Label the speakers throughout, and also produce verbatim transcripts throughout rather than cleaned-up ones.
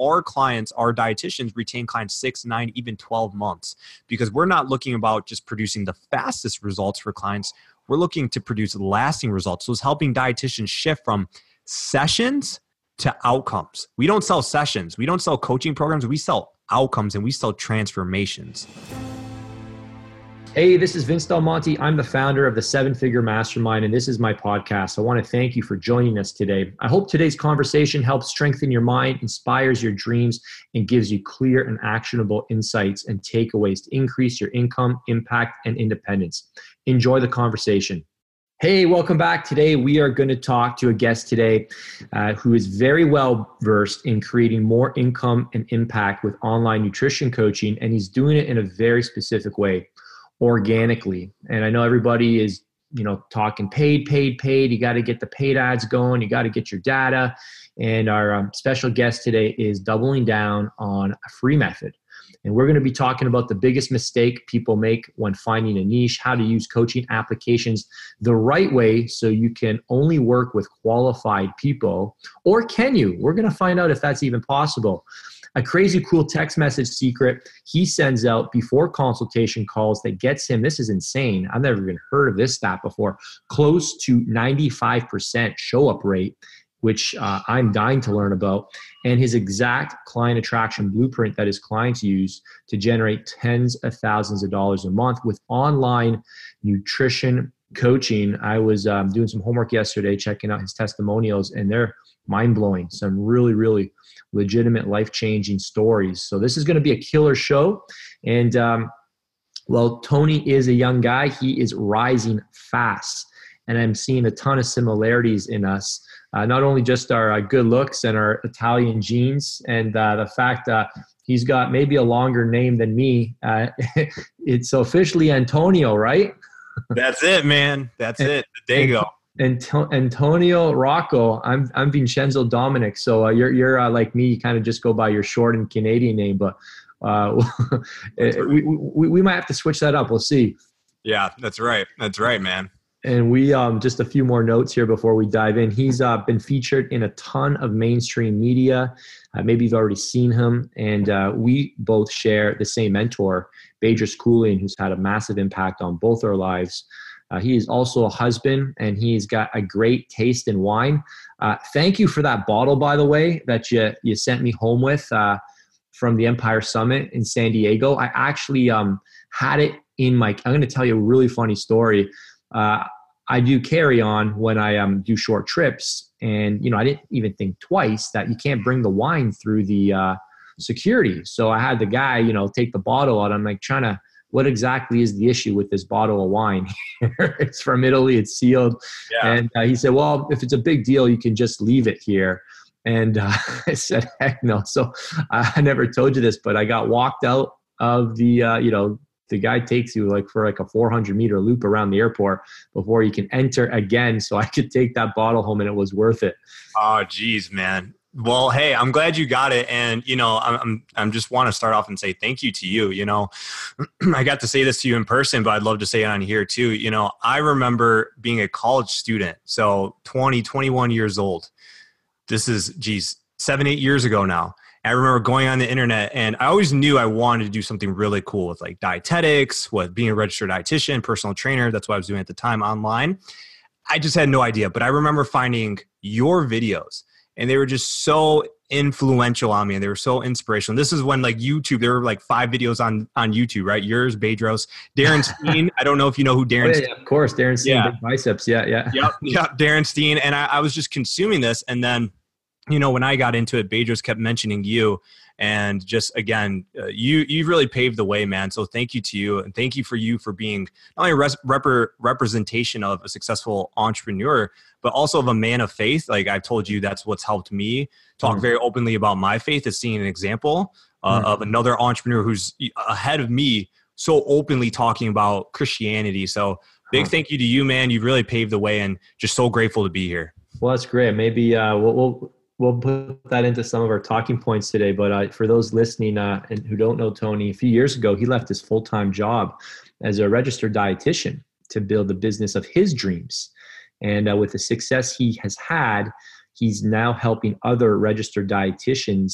Speaker 1: our clients, our dietitians retain clients six, nine, even twelve months, because we're not looking about just producing the fastest results for clients. We're looking to produce lasting results. So it's helping dietitians shift from sessions to outcomes. We don't sell sessions. We don't sell coaching programs. We sell outcomes and we sell transformations.
Speaker 2: Hey, this is Vince Del Monte. I'm the founder of the Seven Figure Mastermind, and this is my podcast. I want to thank you for joining us today. I hope today's conversation helps strengthen your mind, inspires your dreams, and gives you clear and actionable insights and takeaways to increase your income, impact, and independence. Enjoy the conversation. Hey, welcome back. Today, we are going to talk to a guest today uh, who is very well versed in creating more income and impact with online nutrition coaching, and he's doing it in a very specific way. Organically. And I know everybody is, you know, talking paid, paid, paid. You got to get the paid ads going. You got to get your data. And our um, special guest today is doubling down on a free method. And we're going to be talking about the biggest mistake people make when finding a niche, how to use coaching applications the right way so you can only work with qualified people. Or can you? We're going to find out if that's even possible. A crazy cool text message secret he sends out before consultation calls that gets him, this is insane, I've never even heard of this stat before, close to ninety-five percent show up rate, which uh, I'm dying to learn about, and his exact client attraction blueprint that his clients use to generate tens of thousands of dollars a month with online nutrition coaching. I was um, doing some homework yesterday, checking out his testimonials, and they're mind-blowing. Some really, really legitimate life-changing stories. So this is going to be a killer show. And um, well, Tony is a young guy. He is rising fast. And I'm seeing a ton of similarities in us. Uh, not only just our uh, good looks and our Italian genes, and uh, the fact that he's got maybe a longer name than me. Uh, it's officially Antonio, right?
Speaker 1: That's it, man. That's and, it. The Dago.
Speaker 2: And Antonio Rocco. I'm I'm Vincenzo Dominic. So uh, you're you're uh, like me. You kind of just go by your short and Canadian name, but uh, we, we we might have to switch that up. We'll see.
Speaker 1: Yeah, that's right. That's right, man.
Speaker 2: And we um just a few more notes here before we dive in. He's uh, been featured in a ton of mainstream media. Uh, maybe you've already seen him. And uh, we both share the same mentor, Bedros Keuilian, who's had a massive impact on both our lives. Uh, he is also a husband, and he's got a great taste in wine. Uh, thank you for that bottle, by the way, that you you sent me home with uh, from the Empire Summit in San Diego. I actually um, had it in my – I'm going to tell you a really funny story. Uh, I do carry on when I um, do short trips, and you know I didn't even think twice that you can't bring the wine through the uh, security. So I had the guy, you know, take the bottle out. I'm like trying to – what exactly is the issue with this bottle of wine? It's from Italy. It's sealed. Yeah. And uh, he said, well, if it's a big deal, you can just leave it here. And uh, I said, heck no. So I never told you this, but I got walked out of the, uh, you know, the guy takes you like for like a four hundred meter loop around the airport before you can enter again. So I could take that bottle home and it was worth it.
Speaker 1: Oh, geez, man. Well, hey, I'm glad you got it. And, you know, I'm, I'm, I'm just want to start off and say thank you to you. You know, I got to say this to you in person, but I'd love to say it on here too. You know, I remember being a college student. So twenty, twenty-one years old. This is, geez, seven, eight years ago now. I remember going on the internet, and I always knew I wanted to do something really cool with like dietetics, with being a registered dietitian, personal trainer. That's what I was doing at the time online. I just had no idea, but I remember finding your videos, and they were just so influential on me, and they were so inspirational. This is when like YouTube, there were like five videos on, on YouTube, right? Yours, Bedros, Darren Steen. I don't know if you know who Darren
Speaker 2: oh, yeah, yeah, of course, Darren Steen,
Speaker 1: yeah.
Speaker 2: Big biceps. Yeah, yeah.
Speaker 1: Yep, yep, Darren Steen. And I, I was just consuming this. And then, you know, when I got into it, Bedros kept mentioning you. And just, again, uh, you, you've really paved the way, man. So thank you to you. And thank you for you for being not only a res- rep- representation of a successful entrepreneur, but also of a man of faith. Like I've told you, that's what's helped me talk mm. very openly about my faith, is seeing an example uh, mm. of another entrepreneur who's ahead of me, so openly talking about Christianity. So big huh. thank you to you, man. You've really paved the way, and just so grateful to be here.
Speaker 2: Well, that's great. Maybe uh, we'll, we'll We'll put that into some of our talking points today. But uh, for those listening uh, and who don't know Tony, a few years ago, he left his full-time job as a registered dietitian to build the business of his dreams. And uh, with the success he has had, he's now helping other registered dietitians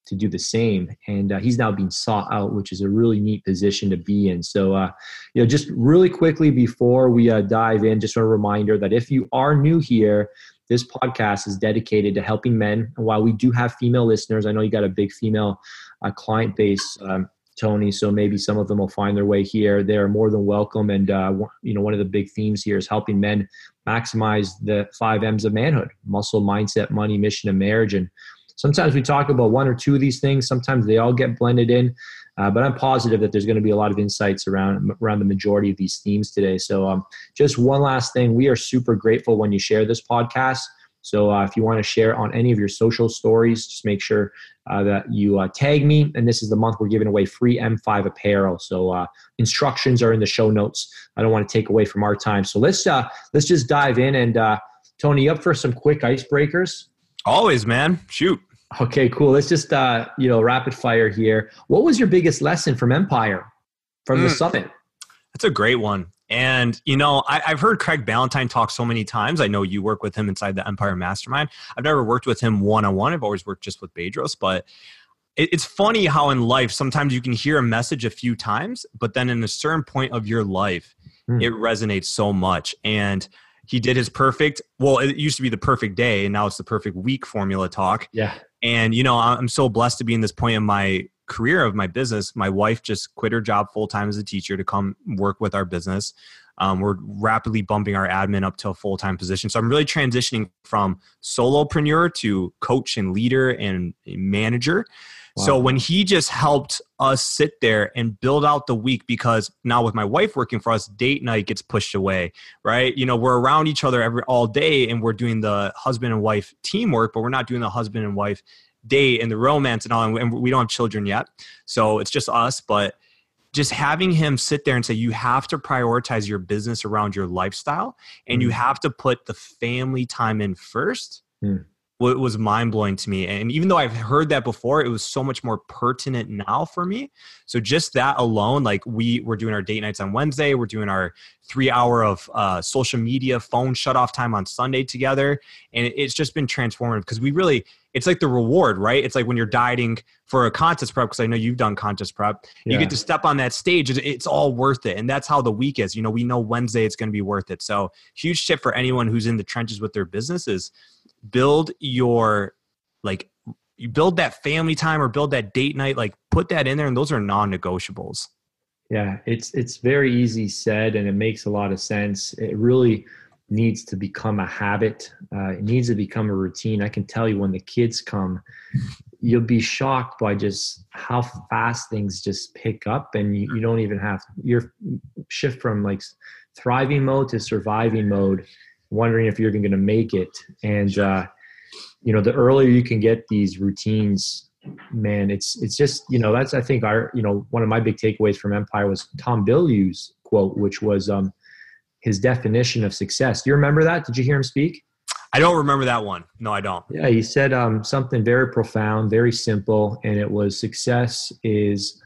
Speaker 2: to do the same. And uh, he's now being sought out, which is a really neat position to be in. So, uh, you know, just really quickly before we uh, dive in, just a reminder that if you are new here, this podcast is dedicated to helping men. And while we do have female listeners, I know you got a big female uh, client base, um, Tony, so maybe some of them will find their way here. They're more than welcome. And, uh, you know, one of the big themes here is helping men maximize the five M's of manhood: muscle, mindset, money, mission, and marriage. And sometimes we talk about one or two of these things. Sometimes they all get blended in. Uh, but I'm positive that there's going to be a lot of insights around around the majority of these themes today. So um, just one last thing. We are super grateful when you share this podcast. So uh, if you want to share on any of your social stories, just make sure uh, that you uh, tag me. And this is the month we're giving away free M five apparel. So uh, instructions are in the show notes. I don't want to take away from our time. So let's uh, let's just dive in. And uh, Tony, you up for some quick icebreakers?
Speaker 1: Always, man. Shoot.
Speaker 2: Okay, cool. Let's just, uh, you know, rapid fire here. What was your biggest lesson from Empire, from mm. the summit?
Speaker 1: That's a great one. And, you know, I, I've heard Craig Ballantyne talk so many times. I know you work with him inside the Empire Mastermind. I've never worked with him one-on-one. I've always worked just with Bedros. But it, it's funny how in life, sometimes you can hear a message a few times, but then in a certain point of your life, mm. it resonates so much. And he did his perfect, well, it used to be the perfect day, and now it's the perfect week formula talk.
Speaker 2: Yeah.
Speaker 1: And, you know, I'm so blessed to be in this point in my career of my business. My wife just quit her job full-time as a teacher to come work with our business. Um, we're rapidly bumping our admin up to a full-time position. So I'm really transitioning from solopreneur to coach and leader and manager. Wow. So when he just helped us sit there and build out the week, because now with my wife working for us, date night gets pushed away, right? You know, we're around each other every all day and we're doing the husband and wife teamwork, but we're not doing the husband and wife date and the romance and all. And we don't have children yet. So it's just us, but just having him sit there and say, you have to prioritize your business around your lifestyle and mm. you have to put the family time in first. Mm. It was mind-blowing to me. And even though I've heard that before, it was so much more pertinent now for me. So just that alone, like we we're doing our date nights on Wednesday. We're doing our three hour of uh, social media phone shut off time on Sunday together. And it's just been transformative because we really, it's like the reward, right? It's like when you're dieting for a contest prep, because I know you've done contest prep, yeah. you get to step on that stage. It's all worth it. And that's how the week is. You know, we know Wednesday it's going to be worth it. So huge tip for anyone who's in the trenches with their businesses. Build your, like, you build that family time or build that date night, like put that in there. And those are non-negotiables.
Speaker 2: Yeah. It's, it's very easy said, and it makes a lot of sense. It really needs to become a habit. Uh, it needs to become a routine. I can tell you when the kids come, you'll be shocked by just how fast things just pick up, and you, you don't even have your shift from like thriving mode to surviving mode, wondering if you're even going to make it. And, uh, you know, the earlier you can get these routines, man, it's, it's just, you know, that's, I think our, you know, one of my big takeaways from Empire was Tom Bilyeu's quote, which was um, his definition of success. Do you remember that? Did you hear him speak?
Speaker 1: I don't remember that one. No, I don't.
Speaker 2: Yeah. He said um, something very profound, very simple. And it was, success is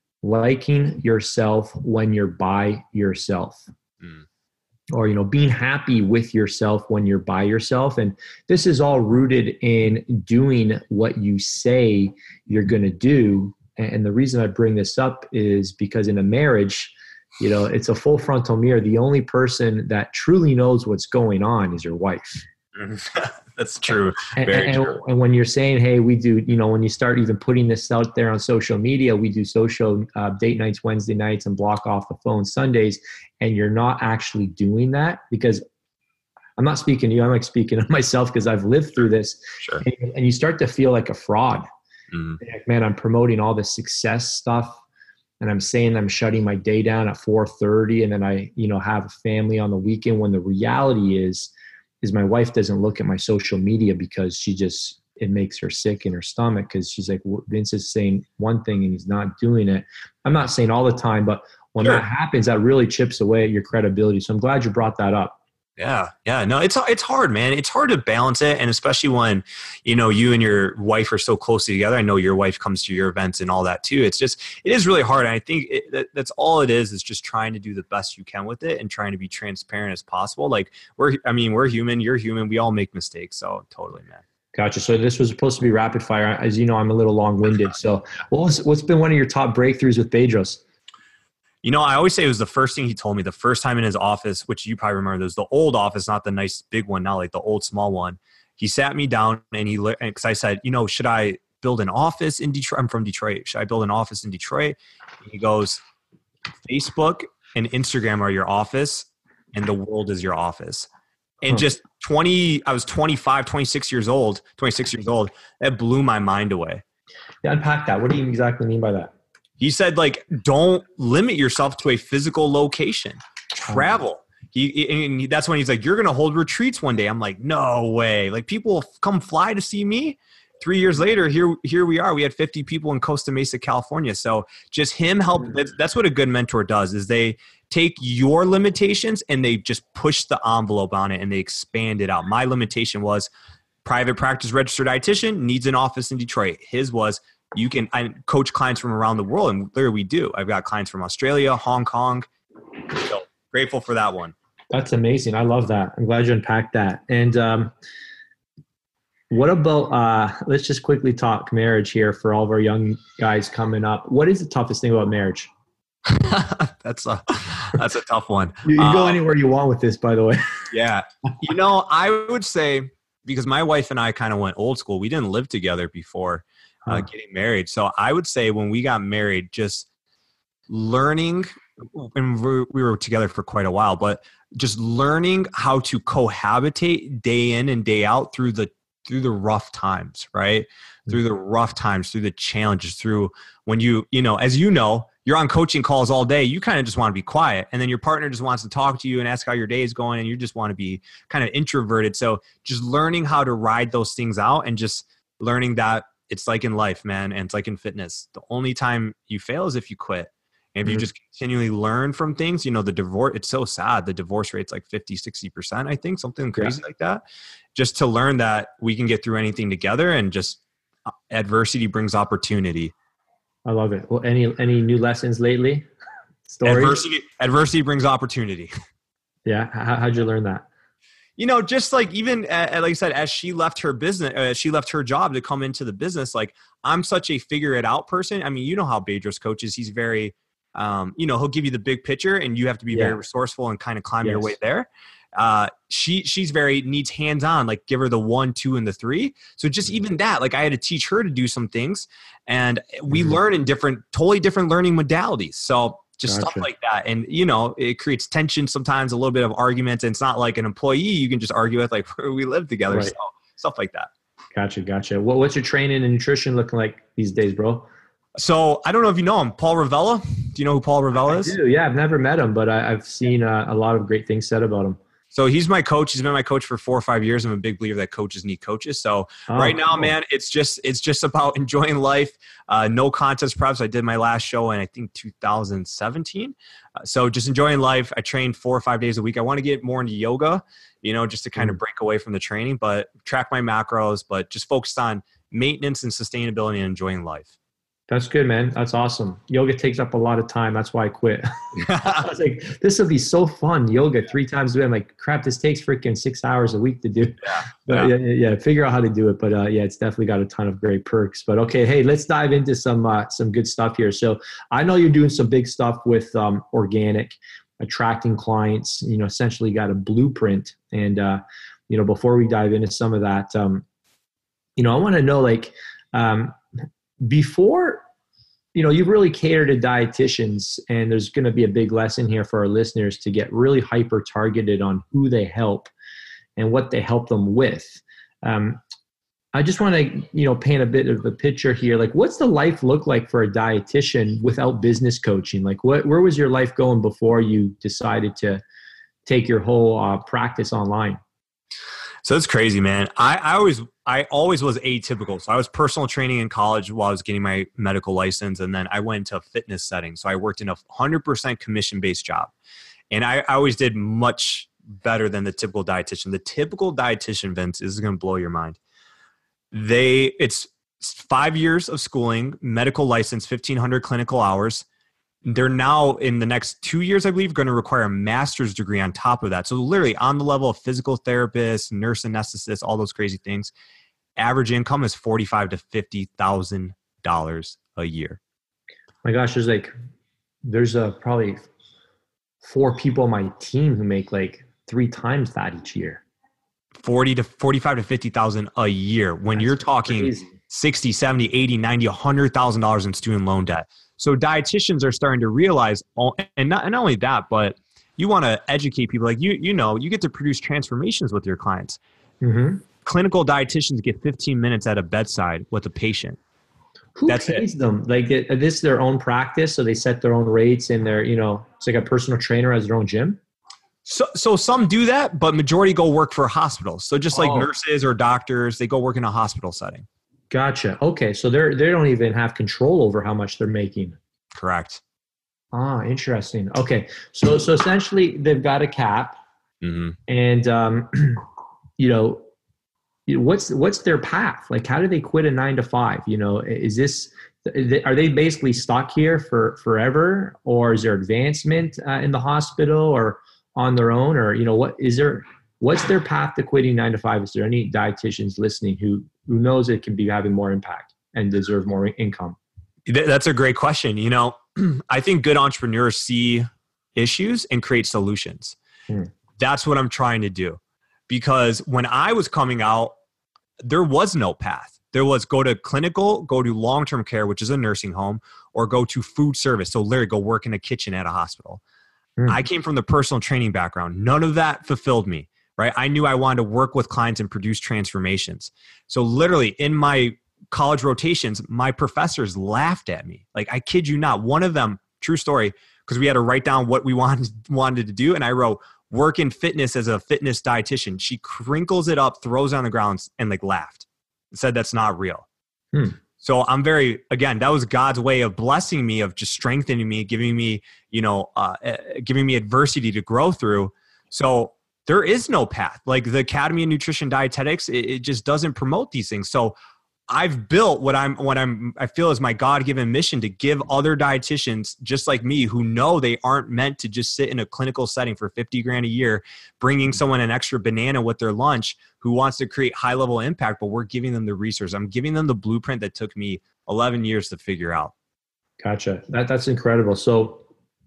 Speaker 2: liking yourself when you're by yourself. Mm. Or, you know, being happy with yourself when you're by yourself. And this is all rooted in doing what you say you're going to do. And the reason I bring this up is because in a marriage, you know, it's a full frontal mirror. The only person that truly knows what's going on is your wife.
Speaker 1: That's true.
Speaker 2: Very and, true. And when you're saying, hey, we do, you know, when you start even putting this out there on social media, we do social uh, date nights, Wednesday nights, and block off the phone Sundays, and you're not actually doing that, because I'm not speaking to you, I'm like speaking to myself because I've lived through this.
Speaker 1: Sure.
Speaker 2: And, and you start to feel like a fraud.
Speaker 1: Mm-hmm.
Speaker 2: Like, man, I'm promoting all this success stuff, and I'm saying I'm shutting my day down at four thirty, and then I, you know, have a family on the weekend, when the reality is, is my wife doesn't look at my social media because she just, it makes her sick in her stomach, because she's like, Vince is saying one thing and he's not doing it. I'm not saying all the time, but when sure. that happens, that really chips away at your credibility. So I'm glad you brought that up.
Speaker 1: Yeah. Yeah. No, it's, it's hard, man. It's hard to balance it. And especially when, you know, you and your wife are so closely together. I know your wife comes to your events and all that too. It's just, it is really hard. And I think it, that, that's all it is, is just trying to do the best you can with it and trying to be transparent as possible. Like we're, I mean, we're human, you're human. We all make mistakes. So totally, man.
Speaker 2: Gotcha. So this was supposed to be rapid fire. As you know, I'm a little long-winded. So what was, what's been one of your top breakthroughs with Bedros?
Speaker 1: You know, I always say it was the first thing he told me the first time in his office, which you probably remember. There's the old office, not the nice big one now, like the old small one. He sat me down and he, because I said, you know, should I build an office in Detroit? I'm from Detroit. Should I build an office in Detroit? And he goes, Facebook and Instagram are your office and the world is your office. And just twenty, I was twenty-five, twenty-six years old, twenty-six years old. That blew my mind away.
Speaker 2: Yeah, unpack that. What do you exactly mean by that?
Speaker 1: He said, like, don't limit yourself to a physical location. Travel. He, and that's when he's like, you're going to hold retreats one day. I'm like, no way. Like, people come fly to see me. Three years later, here, here we are. We had fifty people in Costa Mesa, California. So just him help. That's, that's what a good mentor does, is they take your limitations and they just push the envelope on it and they expand it out. My limitation was private practice registered dietitian, needs an office in Detroit. His was, you can I coach clients from around the world, and there we do. I've got clients from Australia, Hong Kong. So grateful for that one.
Speaker 2: That's amazing. I love that. I'm glad you unpacked that. And um, what about, uh, let's just quickly talk marriage here for all of our young guys coming up. What is the toughest thing about marriage?
Speaker 1: that's a that's a tough one.
Speaker 2: You, you go
Speaker 1: um,
Speaker 2: anywhere you want with this, by the way.
Speaker 1: Yeah. You know, I would say, because my wife and I kind of went old school, we didn't live together before uh, huh. getting married. So I would say when we got married, just learning, and we were together for quite a while, but just learning how to cohabitate day in and day out through the through the rough times, right? Mm-hmm. Through the rough times, through the challenges, through when you, you know, as you know, you're on coaching calls all day, you kind of just want to be quiet. And then your partner just wants to talk to you and ask how your day is going. And you just want to be kind of introverted. So just learning how to ride those things out and just learning that it's like in life, man. And it's like in fitness. The only time you fail is if you quit. And if mm-hmm. you just continually learn from things, you know, the divorce, it's so sad. The divorce rate's like fifty, sixty percent, I think, something crazy yeah. like that. Just to learn that we can get through anything together, and just adversity brings opportunity.
Speaker 2: I love it. Well, any, any new lessons lately? Stories?
Speaker 1: Adversity, adversity brings opportunity.
Speaker 2: Yeah. How, how'd you learn that?
Speaker 1: You know, just like even, uh, like I said, as she left her business, uh, she left her job to come into the business. Like, I'm such a figure it out person. I mean, you know how Bedros coaches, he's very, um, you know, he'll give you the big picture and you have to be yeah. very resourceful and kind of climb yes. your way there. Uh, she, she's very needs hands-on, like give her the one, two, and the three. So just even that, like I had to teach her to do some things, and we mm-hmm. learn in different, totally different learning modalities. So just gotcha. Stuff like that. And, you know, it creates tension sometimes, a little bit of arguments. And it's not like an employee you can just argue with, like we live together. Right. So stuff like that. Gotcha.
Speaker 2: Gotcha. What, what's your training and nutrition looking like these days, bro?
Speaker 1: So I don't know if you know him, Paul Ravella. Do you know who Paul Ravella is?
Speaker 2: I do. Yeah. I've never met him, but I, I've seen uh, a lot of great things said about him.
Speaker 1: So he's my coach. He's been my coach for four or five years. I'm a big believer that coaches need coaches. So oh, right now, cool. man, it's just it's just about enjoying life. Uh, no contest preps. I did my last show in I think two thousand seventeen. Uh, so just enjoying life. I train four or five days a week. I want to get more into yoga, you know, just to kind mm. of break away from the training, but track my macros, but just focused on maintenance and sustainability and enjoying life.
Speaker 2: That's good, man. That's awesome. Yoga takes up a lot of time. That's why I quit. I was like, this will be so fun. Yoga three times a week. I'm like, crap, this takes freaking six hours a week to do.
Speaker 1: Yeah.
Speaker 2: But yeah. yeah, yeah, figure out how to do it. But uh, yeah, it's definitely got a ton of great perks. But okay, hey, let's dive into some uh, some good stuff here. So I know you're doing some big stuff with um, organic, attracting clients. You know, essentially got a blueprint. And uh, you know, before we dive into some of that, um, you know, I want to know like. Um, Before, you know, you've really catered to dietitians, and there's going to be a big lesson here for our listeners to get really hyper targeted on who they help and what they help them with. Um, I just want to, you know, paint a bit of a picture here. Like, what's the life look like for a dietitian without business coaching? Like, what, where was your life going before you decided to take your whole uh, practice online?
Speaker 1: So it's crazy, man. I, I always, I always was atypical. So I was personal training in college while I was getting my medical license. And then I went into a fitness setting. So I worked in a one hundred percent commission-based job. And I, I always did much better than the typical dietitian. The typical dietitian, Vince, is going to blow your mind. They, it's five years of schooling, medical license, fifteen hundred clinical hours. They're now in the next two years, I believe, going to require a master's degree on top of that. So literally on the level of physical therapists, nurse anesthetists, all those crazy things. average income is forty-five to fifty thousand dollars a year.
Speaker 2: My gosh, there's like, there's uh, probably four people on my team who make like three times that each year.
Speaker 1: forty to forty-five to fifty thousand a year. When That's you're talking crazy. sixty, seventy, eighty, ninety, a hundred thousand dollars in student loan debt. So dietitians are starting to realize, all, and not, and not only that, but you want to educate people. Like you, you know, you get to produce transformations with your clients. Mm-hmm. Clinical dietitians get fifteen minutes at a bedside with a patient.
Speaker 2: Who That's pays it. them? Like is this their own practice? So they set their own rates and they're, you know, it's like a personal trainer has their own gym.
Speaker 1: So, so some do that, but majority go work for hospitals. So just like oh. nurses or doctors, they go work in a hospital setting.
Speaker 2: Gotcha. Okay. So they're, they don't even have control over how much they're making.
Speaker 1: Correct.
Speaker 2: Ah, interesting. Okay. So, so essentially they've got a cap mm-hmm. and, um, you know, what's, what's their path? Like, how do they quit a nine to five? You know, is this, are they basically stuck here for forever, or is there advancement uh, in the hospital or on their own, or, you know, what is there, what's their path to quitting nine to five? Is there any dietitians listening who, who knows it can be having more impact and deserve more income?
Speaker 1: That's a great question. You know, I think good entrepreneurs see issues and create solutions. Hmm. That's what I'm trying to do. Because when I was coming out, there was no path. There was go to clinical, go to long-term care, which is a nursing home, or go to food service. So literally go work in a kitchen at a hospital. Hmm. I came from the personal training background. None of that fulfilled me, right? I knew I wanted to work with clients and produce transformations. So literally in my college rotations, my professors laughed at me. Like, I kid you not. One of them, true story, because we had to write down what we wanted, wanted to do. And I wrote, work in fitness as a fitness dietitian. She crinkles it up, throws it on the ground, and like laughed. Said that's not real. Hmm. So I'm very, again, that was God's way of blessing me, of just strengthening me, giving me, you know, uh, giving me adversity to grow through. So there is no path. Like the Academy of Nutrition Dietetics, it, it just doesn't promote these things. So I've built what I'm, what I'm, I feel is my God-given mission to give other dietitians just like me who know they aren't meant to just sit in a clinical setting for fifty grand a year, bringing someone an extra banana with their lunch who wants to create high level impact, but we're giving them the resource. I'm giving them the blueprint that took me eleven years to figure out. Gotcha.
Speaker 2: That, that's incredible. So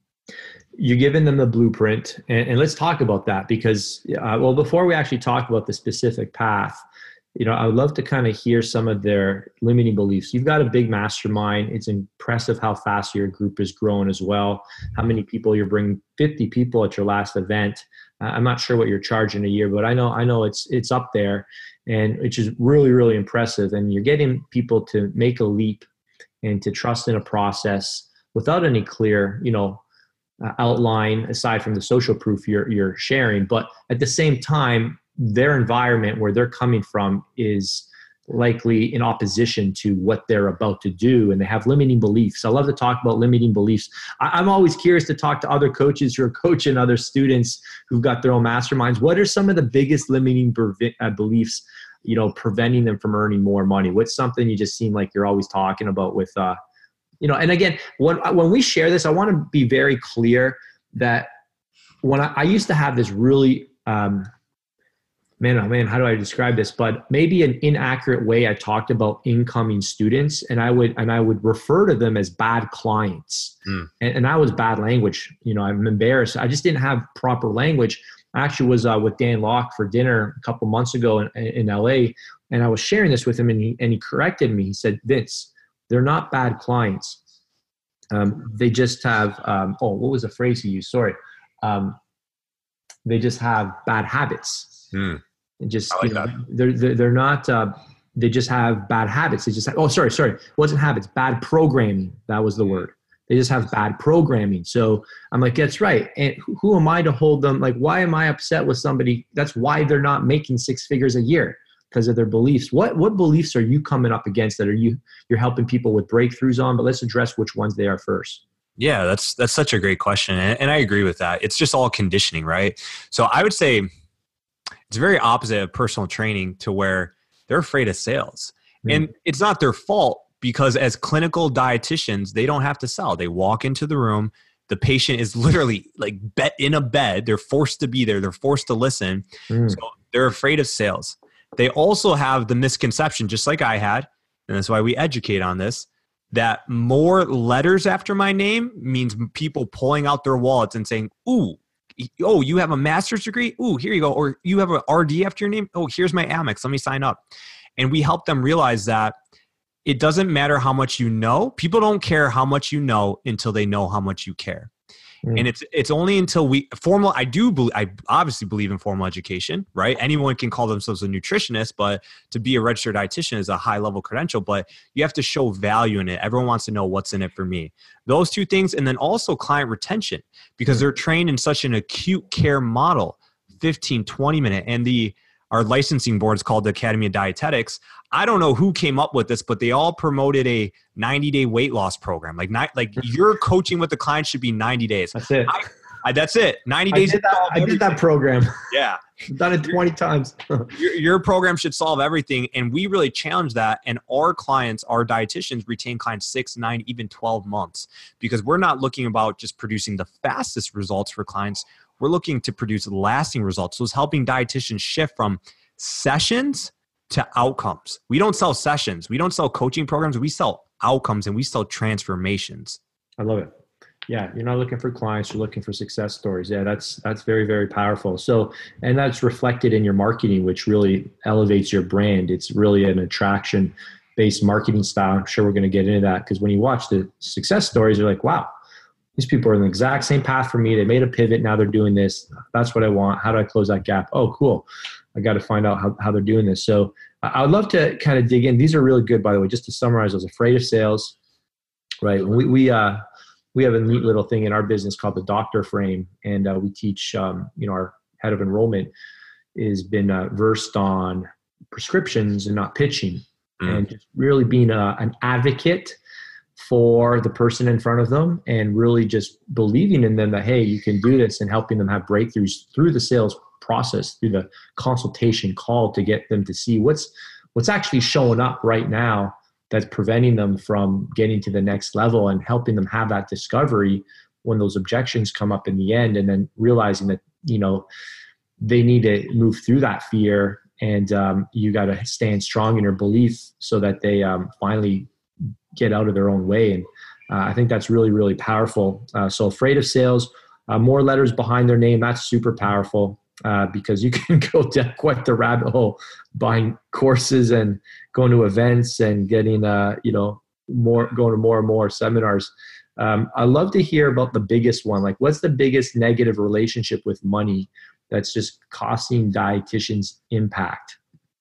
Speaker 2: you're giving them the blueprint, and, and let's talk about that because, uh, well, before we actually talk about the specific path, you know, I would love to kind of hear some of their limiting beliefs. You've got a big mastermind. It's impressive how fast your group is growing as well. How many people you're bringing? fifty people at your last event. Uh, I'm not sure what you're charging a year, but I know I know it's it's up there, and which is really really impressive. And you're getting people to make a leap and to trust in a process without any clear, you know, uh, outline aside from the social proof you're you're sharing. But at the same time, their environment where they're coming from is likely in opposition to what they're about to do, and they have limiting beliefs. I love to talk about limiting beliefs. I, I'm always curious to talk to other coaches who are coaching other students who've got their own masterminds. What are some of the biggest limiting bev- uh, beliefs, you know, preventing them from earning more money? What's something you just seem like you're always talking about with, uh, you know, and again, when, when we share this, I want to be very clear that when I, I used to have this really, um, man, oh man, how do I describe this? But maybe an inaccurate way I talked about incoming students, and I would and I would refer to them as bad clients, mm. and, and that was bad language. You know, I'm embarrassed. I just didn't have proper language. I actually was uh, with Dan Locke for dinner a couple months ago in, in L A, and I was sharing this with him, and he and he corrected me. He said, "Vince, they're not bad clients. Um, they just have um, oh, what was the phrase he used? Sorry, um, they just have bad habits." Mm. And just, like you know, they're, they're, they're not, uh, they just have bad habits. They just have, oh, sorry, sorry. It wasn't habits, bad programming. That was the word. They just have bad programming. So I'm like, that's right. And who am I to hold them? Like, why am I upset with somebody? That's why they're not making six figures a year, because of their beliefs. What, what beliefs are you coming up against that are you, you're helping people with breakthroughs on? But let's address which ones they are first.
Speaker 1: Yeah, that's, that's such a great question. And, and I agree with that. It's just all conditioning, right? So I would say, it's very opposite of personal training to where they're afraid of sales. Mm. And it's not their fault, because as clinical dietitians, they don't have to sell. They walk into the room. The patient is literally like bet in a bed. They're forced to be there. They're forced to listen. Mm. So they're afraid of sales. they also have the misconception, just like I had, and that's why we educate on this, that more letters after my name means people pulling out their wallets and saying, ooh, oh, you have a master's degree? Ooh, here you go. Or you have an R D after your name? Oh, here's my Amex. Let me sign up. And we help them realize that it doesn't matter how much you know. People don't care how much you know until they know how much you care. Mm. And it's it's only until we formal. I do believe, I obviously believe in formal education, right? Anyone can call themselves a nutritionist, but to be a registered dietitian is a high level credential. But you have to show value in it. Everyone wants to know what's in it for me. Those two things, and then also client retention, because they're trained in such an acute care model, fifteen, twenty minute, and the our licensing board is called the Academy of Dietetics. I don't know who came up with this, but they all promoted a ninety day weight loss program. Like, not, like your coaching with the client should be ninety days.
Speaker 2: That's it.
Speaker 1: I, I, that's it. ninety days.
Speaker 2: I did that, I did that program.
Speaker 1: Yeah.
Speaker 2: I've done it twenty times.
Speaker 1: your, your program should solve everything. And we really challenge that. And our clients, our dietitians, retain clients six, nine, even twelve months, because we're not looking about just producing the fastest results for clients. We're looking to produce lasting results. So it's helping dietitians shift from sessions to outcomes. We don't sell sessions. We don't sell coaching programs. We sell outcomes, and we sell transformations.
Speaker 2: I love it. Yeah. You're not looking for clients. You're looking for success stories. Yeah. That's, that's very, very powerful. So, and that's reflected in your marketing, which really elevates your brand. It's really an attraction based marketing style. I'm sure we're going to get into that, because when you watch the success stories, you're like, wow, these people are in the exact same path for me. They made a pivot. Now they're doing this. That's what I want. How do I close that gap? Oh, cool. I got to find out how, how they're doing this. So I would love to kind of dig in. These are really good, by the way. Just to summarize, I was afraid of sales, right? We, we, uh, we have a neat little thing in our business called the Doctor Frame. And uh, we teach, um, you know, our head of enrollment has been uh, versed on prescriptions and not pitching, mm. and just really being a, an advocate for the person in front of them, and really just believing in them that, hey, you can do this, and helping them have breakthroughs through the sales process, through the consultation call, to get them to see what's what's actually showing up right now that's preventing them from getting to the next level, and helping them have that discovery when those objections come up in the end, and then realizing that, you know, they need to move through that fear, and um, you got to stand strong in your belief so that they um, finally get out of their own way. And uh, I think that's really, really powerful. Uh, so afraid of sales, uh, more letters behind their name. That's super powerful, uh, because you can go down quite the rabbit hole buying courses and going to events and getting, uh, you know, more, going to more and more seminars. Um, I love to hear about the biggest one. Like, what's the biggest negative relationship with money that's just costing dietitians impact?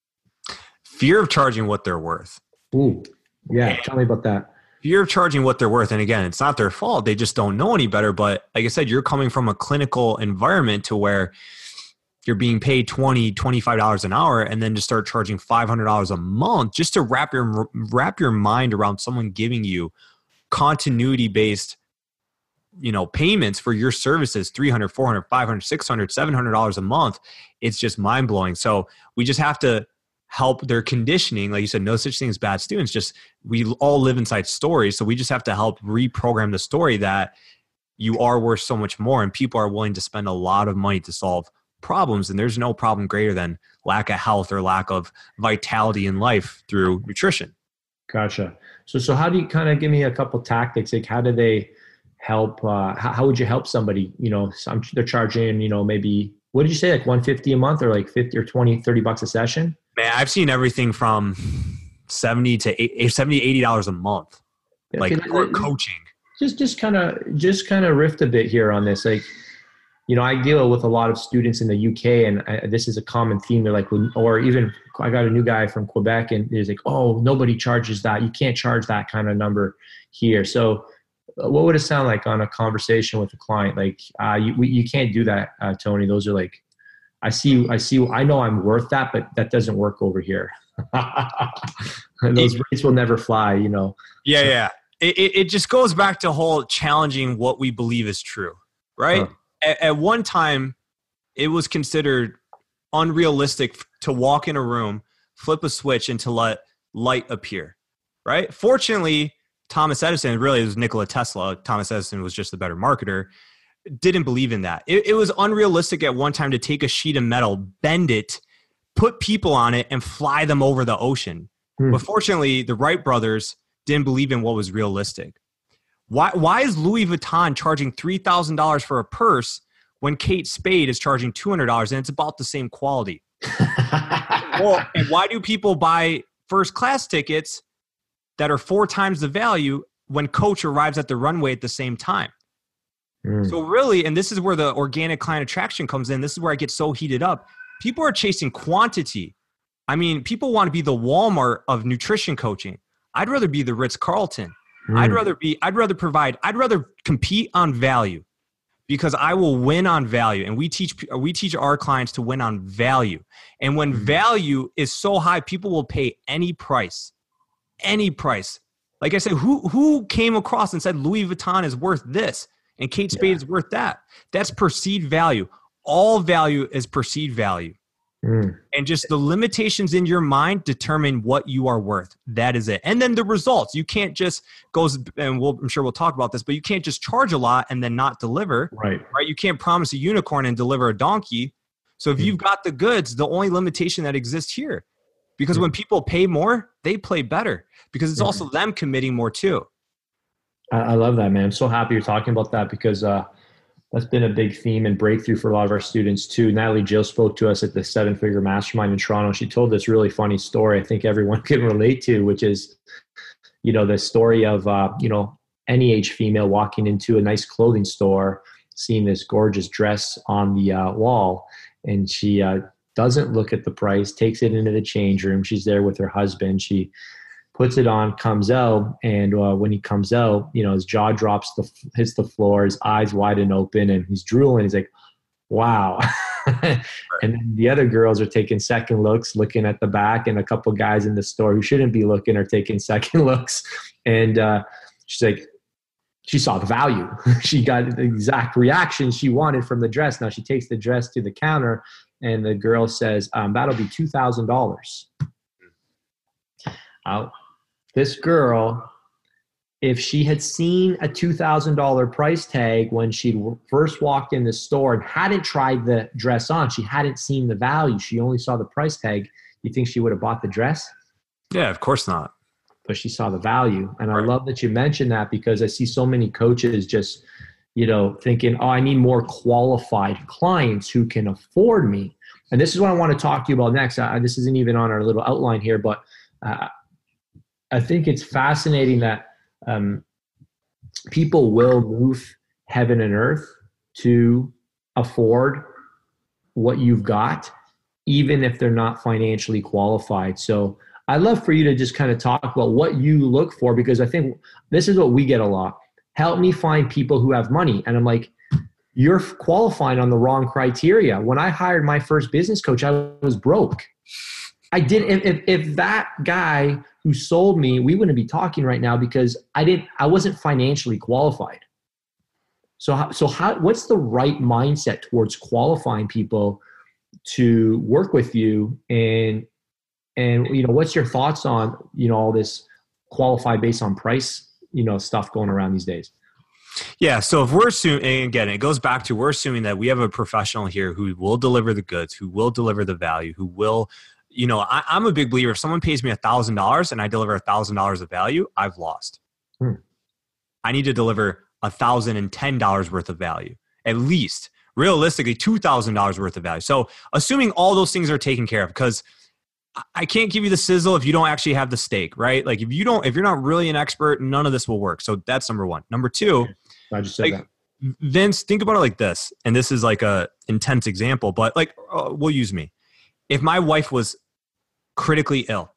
Speaker 1: Fear of charging what they're worth.
Speaker 2: Ooh. Yeah, tell me about that.
Speaker 1: Fear of charging what they're worth. And again, it's not their fault. They just don't know any better. But like I said, you're coming from a clinical environment to where you're being paid twenty dollars, twenty-five dollars an hour, and then to start charging five hundred dollars a month just to wrap your wrap your mind around someone giving you continuity-based, you know, payments for your services, three hundred dollars, four hundred dollars, five hundred dollars, six hundred dollars, seven hundred dollars a month. It's just mind-blowing. So we just have to help their conditioning. Like you said, no such thing as bad students. Just, we all live inside stories. So we just have to help reprogram the story that you are worth so much more, and people are willing to spend a lot of money to solve problems. And there's no problem greater than lack of health or lack of vitality in life through nutrition.
Speaker 2: Gotcha. So, so how do you kind of give me a couple tactics? Like, how do they help? Uh, how, how would you help somebody? You know, some, they're charging, you know, maybe, what did you say? Like one hundred fifty dollars a month, or like fifty or twenty, thirty bucks a session?
Speaker 1: Man, I've seen everything from seventy to eighty dollars a month, like, okay, for coaching.
Speaker 2: Just, just kind of, just kind of riff a bit here on this. Like, you know, I deal with a lot of students in the U K, and I, this is a common theme. They're like, or even I got a new guy from Quebec, and he's like, oh, nobody charges that. You can't charge that kind of number here. So what would it sound like on a conversation with a client? Like, uh, you, we, you can't do that, uh, Tony. Those are like, I see, I see, I know I'm worth that, but that doesn't work over here. And those rates will never fly, you know?
Speaker 1: Yeah.
Speaker 2: So,
Speaker 1: yeah. It, it just goes back to whole challenging what we believe is true, right? Huh. At, at one time, it was considered unrealistic to walk in a room, flip a switch, and to let light appear, right? Fortunately, Thomas Edison, really it was Nikola Tesla, Thomas Edison was just the better marketer, didn't believe in that. It, it was unrealistic at one time to take a sheet of metal, bend it, put people on it and fly them over the ocean. Hmm. But fortunately, the Wright brothers didn't believe in what was realistic. Why, why is Louis Vuitton charging three thousand dollars for a purse when Kate Spade is charging two hundred dollars and it's about the same quality? Well, and why do people buy first class tickets that are four times the value when Coach arrives at the runway at the same time? Mm. So really, and this is where the organic client attraction comes in. This is where I get so heated up. People are chasing quantity. I mean, people want to be the Walmart of nutrition coaching. I'd rather be the Ritz-Carlton. Mm. I'd rather be, I'd rather provide, I'd rather compete on value because I will win on value. And we teach, we teach our clients to win on value. And when mm. value is so high, people will pay any price, any price. Like I said, who, who came across and said Louis Vuitton is worth this and Kate Spade yeah. is worth that? That's perceived value. All value is perceived value. Mm. And just the limitations in your mind determine what you are worth. That is it. And then the results. You can't just go, and we'll, I'm sure we'll talk about this, but you can't just charge a lot and then not deliver.
Speaker 2: Right.
Speaker 1: Right. You can't promise a unicorn and deliver a donkey. So if mm. you've got the goods, the only limitation that exists here, because mm. when people pay more, they play better because it's mm. also them committing more too.
Speaker 2: I, I love that, man. I'm so happy you're talking about that because, uh, that's been a big theme and breakthrough for a lot of our students too. Natalie Jill spoke to us at the Seven Figure Mastermind in Toronto. She told this really funny story I think everyone can relate to, which is, you know, the story of, uh, you know, any age female walking into a nice clothing store, seeing this gorgeous dress on the uh, wall, and she uh, doesn't look at the price, takes it into the change room. She's there with her husband. She puts it on, comes out, and uh, when he comes out, you know, his jaw drops, the hits the floor, his eyes wide and open, and he's drooling. He's like, wow. And then the other girls are taking second looks, looking at the back, and a couple guys in the store who shouldn't be looking are taking second looks. And uh, she's like, she saw the value. She got the exact reaction she wanted from the dress. Now she takes the dress to the counter, and the girl says, um, that'll be two thousand dollars. Out. This girl, if she had seen a two thousand dollars price tag when she first walked in the store and hadn't tried the dress on, she hadn't seen the value, she only saw the price tag, you think she would have bought the dress?
Speaker 1: Yeah, of course not.
Speaker 2: But she saw the value. And right. I love that you mentioned that because I see so many coaches just, you know, thinking, oh, I need more qualified clients who can afford me. And this is what I want to talk to you about next. I, this isn't even on our little outline here, but uh, I think it's fascinating that um, people will move heaven and earth to afford what you've got, even if they're not financially qualified. So I'd love for you to just kind of talk about what you look for, because I think this is what we get a lot. Help me find people who have money. And I'm like, you're qualifying on the wrong criteria. When I hired my first business coach, I was broke. I did. If, if, if that guy who sold me, we wouldn't be talking right now because I didn't, I wasn't financially qualified. So, how, so how, what's the right mindset towards qualifying people to work with you? And, and, you know, what's your thoughts on, you know, all this qualified based on price, you know, stuff going around these days?
Speaker 1: Yeah. So if we're assuming, and again, it goes back to, we're assuming that we have a professional here who will deliver the goods, who will deliver the value, who will, you know, I, I'm a big believer. If someone pays me a thousand dollars and I deliver a thousand dollars of value, I've lost. Hmm. I need to deliver a thousand and ten dollars worth of value, at least realistically two thousand dollars worth of value. So assuming all those things are taken care of, because I can't give you the sizzle if you don't actually have the steak, right? Like if you don't, if you're not really an expert, none of this will work. So that's number one. Number two,
Speaker 2: I just said
Speaker 1: like,
Speaker 2: that.
Speaker 1: Vince, think about it like this. And this is like a intense example, but like, uh, we'll use me. If my wife was critically ill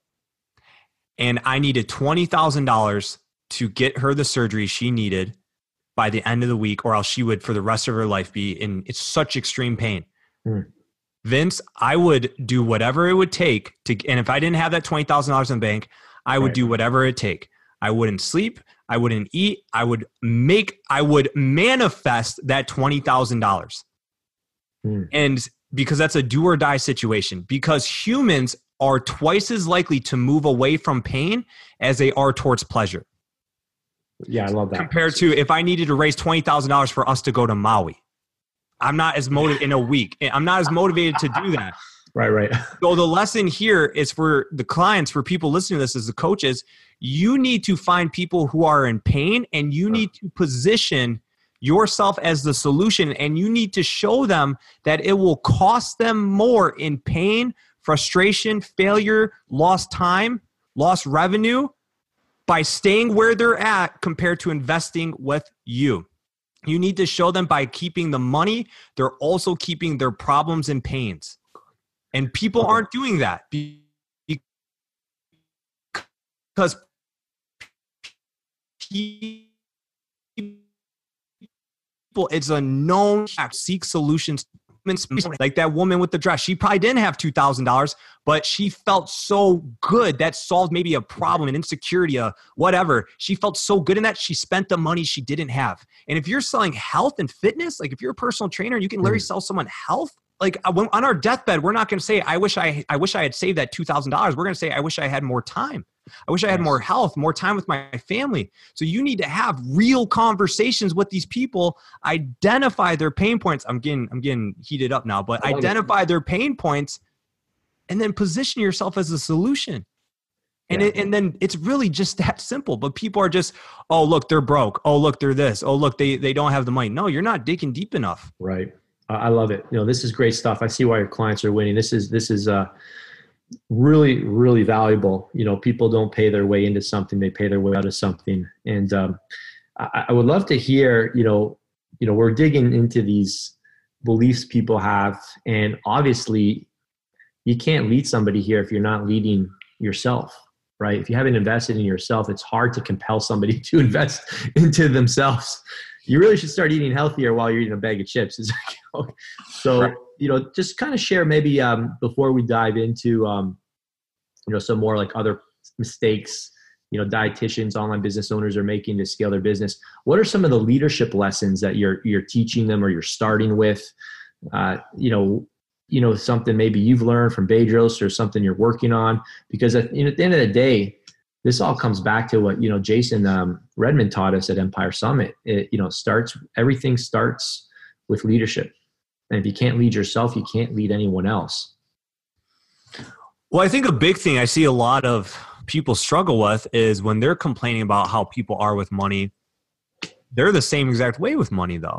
Speaker 1: and I needed twenty thousand dollars to get her the surgery she needed by the end of the week, or else she would for the rest of her life be in it's such extreme pain. Mm. Vince, I would do whatever it would take to, and if I didn't have that twenty thousand dollars in the bank, I would right. do whatever it take. I wouldn't sleep. I wouldn't eat. I would make, I would manifest that twenty thousand dollars. Mm. And because that's a do or die situation, because humans are twice as likely to move away from pain as they are towards pleasure.
Speaker 2: Yeah, I love that.
Speaker 1: Compared to if I needed to raise twenty thousand dollars for us to go to Maui. I'm not as motivated in a week. I'm not as motivated to do that.
Speaker 2: Right, right.
Speaker 1: So the lesson here is for the clients, for people listening to this as the coaches, you need to find people who are in pain and you need to position yourself as the solution, and you need to show them that it will cost them more in pain, frustration, failure, lost time, lost revenue by staying where they're at compared to investing with you. You need to show them by keeping the money, they're also keeping their problems and pains. And people aren't doing that because people, it's a known fact, seek solutions. Like that woman with the dress, she probably didn't have two thousand dollars, but she felt so good. That solved maybe a problem, an insecurity, a whatever. She felt so good in that she spent the money she didn't have. And if you're selling health and fitness, like if you're a personal trainer, you can literally sell someone health. Like on our deathbed, we're not going to say, I wish I, I wish I had saved that two thousand dollars. We're going to say, I wish I had more time. I wish I had more health, more time with my family. So you need to have real conversations with these people, identify their pain points. I'm getting, I'm getting heated up now, but identify their pain points and then position yourself as a solution. And yeah. it, and then it's really just that simple. But people are just, oh, look, they're broke. Oh, look, they're this. Oh, look, they, they don't have the money. No, you're not digging deep enough.
Speaker 2: Right. I love it. You know, this is great stuff. I see why your clients are winning. This is, this is, uh, really, really valuable. You know, people don't pay their way into something; they pay their way out of something. And um, I, I would love to hear. You know, you know, we're digging into these beliefs people have, and obviously, you can't lead somebody here if you're not leading yourself, right? If you haven't invested in yourself, it's hard to compel somebody to invest into themselves. You really should start eating healthier while you're eating a bag of chips. So. Right. You know, just kind of share maybe um, before we dive into, um, you know, some more like other mistakes, you know, dietitians, online business owners are making to scale their business. What are some of the leadership lessons that you're you're teaching them or you're starting with? Uh, you know, you know, something maybe you've learned from Bedros or something you're working on, because at, you know, at the end of the day, this all comes back to what, you know, Jason um, Redman taught us at Empire Summit. It, you know, starts, everything starts with leadership. And if you can't lead yourself, you can't lead anyone else.
Speaker 1: Well, I think a big thing I see a lot of people struggle with is when they're complaining about how people are with money, they're the same exact way with money though.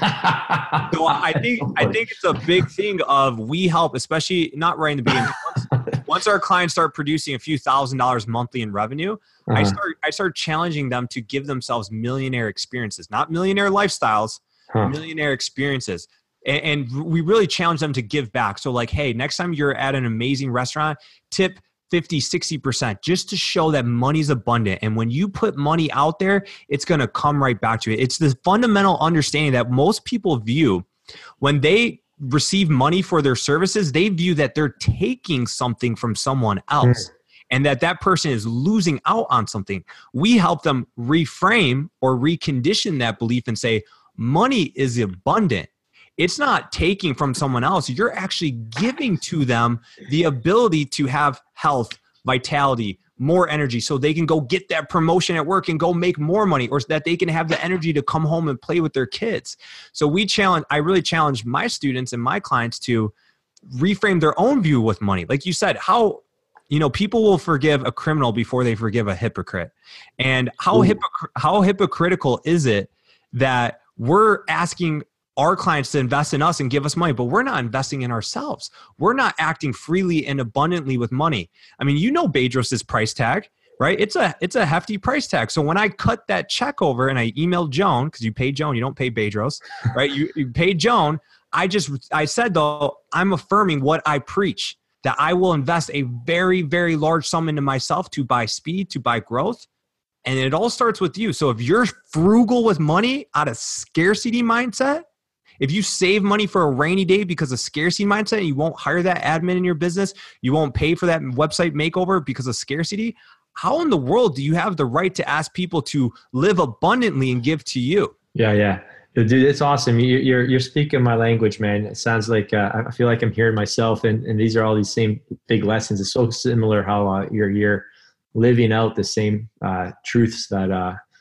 Speaker 1: So I think, I think it's a big thing of we help, especially not right in the beginning. Once, once our clients start producing a few thousand dollars monthly in revenue, uh-huh. I start, I start challenging them to give themselves millionaire experiences, not millionaire lifestyles, huh. millionaire experiences. And we really challenge them to give back. So like, hey, next time you're at an amazing restaurant, tip fifty, sixty percent just to show that money's abundant. And when you put money out there, it's going to come right back to you. It's the fundamental understanding that most people view when they receive money for their services, they view that they're taking something from someone else. Mm. And that that person is losing out on something. We help them reframe or recondition that belief and say, money is abundant. It's not taking from someone else. You're actually giving to them the ability to have health, vitality, more energy so they can go get that promotion at work and go make more money, or that they can have the energy to come home and play with their kids. So we challenge, I really challenge my students and my clients to reframe their own view with money. Like you said, how, you know, people will forgive a criminal before they forgive a hypocrite. And how, hypocr- how hypocritical is it that we're asking our clients to invest in us and give us money, but we're not investing in ourselves. We're not acting freely and abundantly with money. I mean, you know Bedros's price tag, right? It's a it's a hefty price tag. So when I cut that check over and I emailed Joan, because you pay Joan, you don't pay Bedros, right? You, you pay Joan. I just I said though, I'm affirming what I preach, that I will invest a very, very large sum into myself to buy speed, to buy growth. And it all starts with you. So if you're frugal with money out of scarcity mindset, if you save money for a rainy day because of scarcity mindset, you won't hire that admin in your business, you won't pay for that website makeover because of scarcity, how in the world do you have the right to ask people to live abundantly and give to you?
Speaker 2: Yeah, yeah. Dude, it's awesome. You, you're you're speaking my language, man. It sounds like uh, I feel like I'm hearing myself, and, and these are all these same big lessons. It's so similar how uh, you're, you're living out the same uh, truths that uh,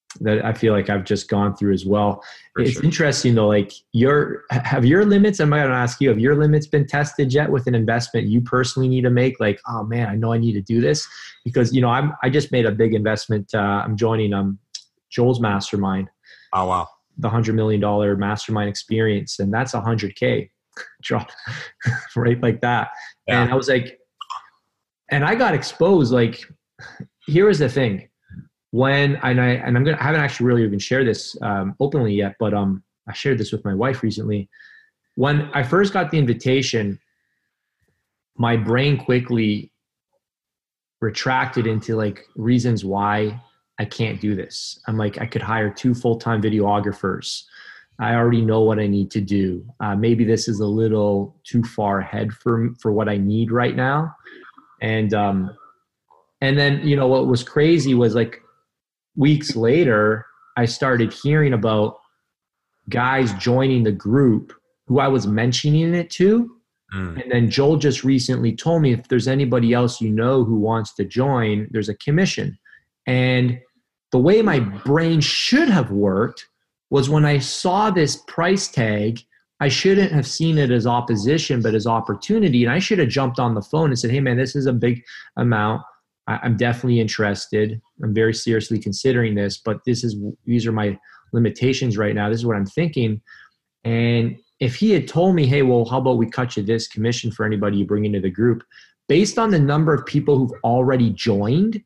Speaker 2: that I feel like I've just gone through as well.
Speaker 1: For
Speaker 2: it's
Speaker 1: sure.
Speaker 2: interesting though, like your, have your limits, I'm going to ask you, have your limits been tested yet with an investment you personally need to make? Like, oh man, I know I need to do this because, you know, I'm, I just made a big investment. Uh, I'm joining um, Joel's mastermind.
Speaker 1: Oh, wow.
Speaker 2: The hundred million dollar mastermind experience. And that's a hundred K drop right like that. Yeah. And I was like, and I got exposed. Like, here was the thing. When and I and I'm gonna I haven't actually really even shared this um, openly yet, but um I shared this with my wife recently. When I first got the invitation, my brain quickly retracted into like reasons why I can't do this. I'm like, I could hire two full-time videographers. I already know what I need to do. Uh, maybe this is a little too far ahead for for what I need right now. And um and then, you know, what was crazy was like weeks later, I started hearing about guys joining the group who I was mentioning it to. Mm. And then Joel just recently told me, if there's anybody else you know who wants to join, there's a commission. And the way my brain should have worked was when I saw this price tag, I shouldn't have seen it as opposition, but as opportunity. And I should have jumped on the phone and said, hey man, this is a big amount. I'm definitely interested. I'm very seriously considering this, but this is, these are my limitations right now. This is what I'm thinking. And if he had told me, hey, well, how about we cut you this commission for anybody you bring into the group, based on the number of people who've already joined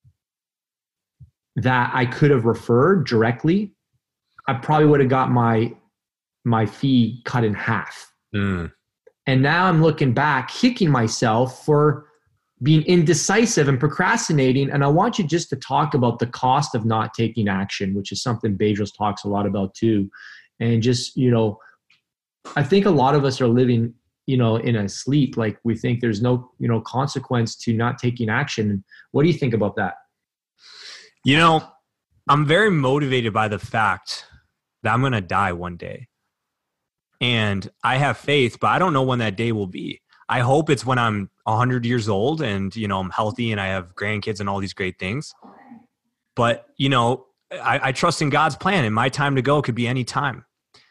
Speaker 2: that I could have referred directly, I probably would have got my, my fee cut in half. Mm. And now I'm looking back, kicking myself for being indecisive and procrastinating. And I want you just to talk about the cost of not taking action, which is something Bedros talks a lot about too. And just, you know, I think a lot of us are living, you know, in a sleep. Like we think there's no, you know, consequence to not taking action. What do you think about that?
Speaker 1: You know, I'm very motivated by the fact that I'm going to die one day. And I have faith, but I don't know when that day will be. I hope it's when I'm one hundred years old and, you know, I'm healthy and I have grandkids and all these great things. But, you know, I, I trust in God's plan, and my time to go could be any time.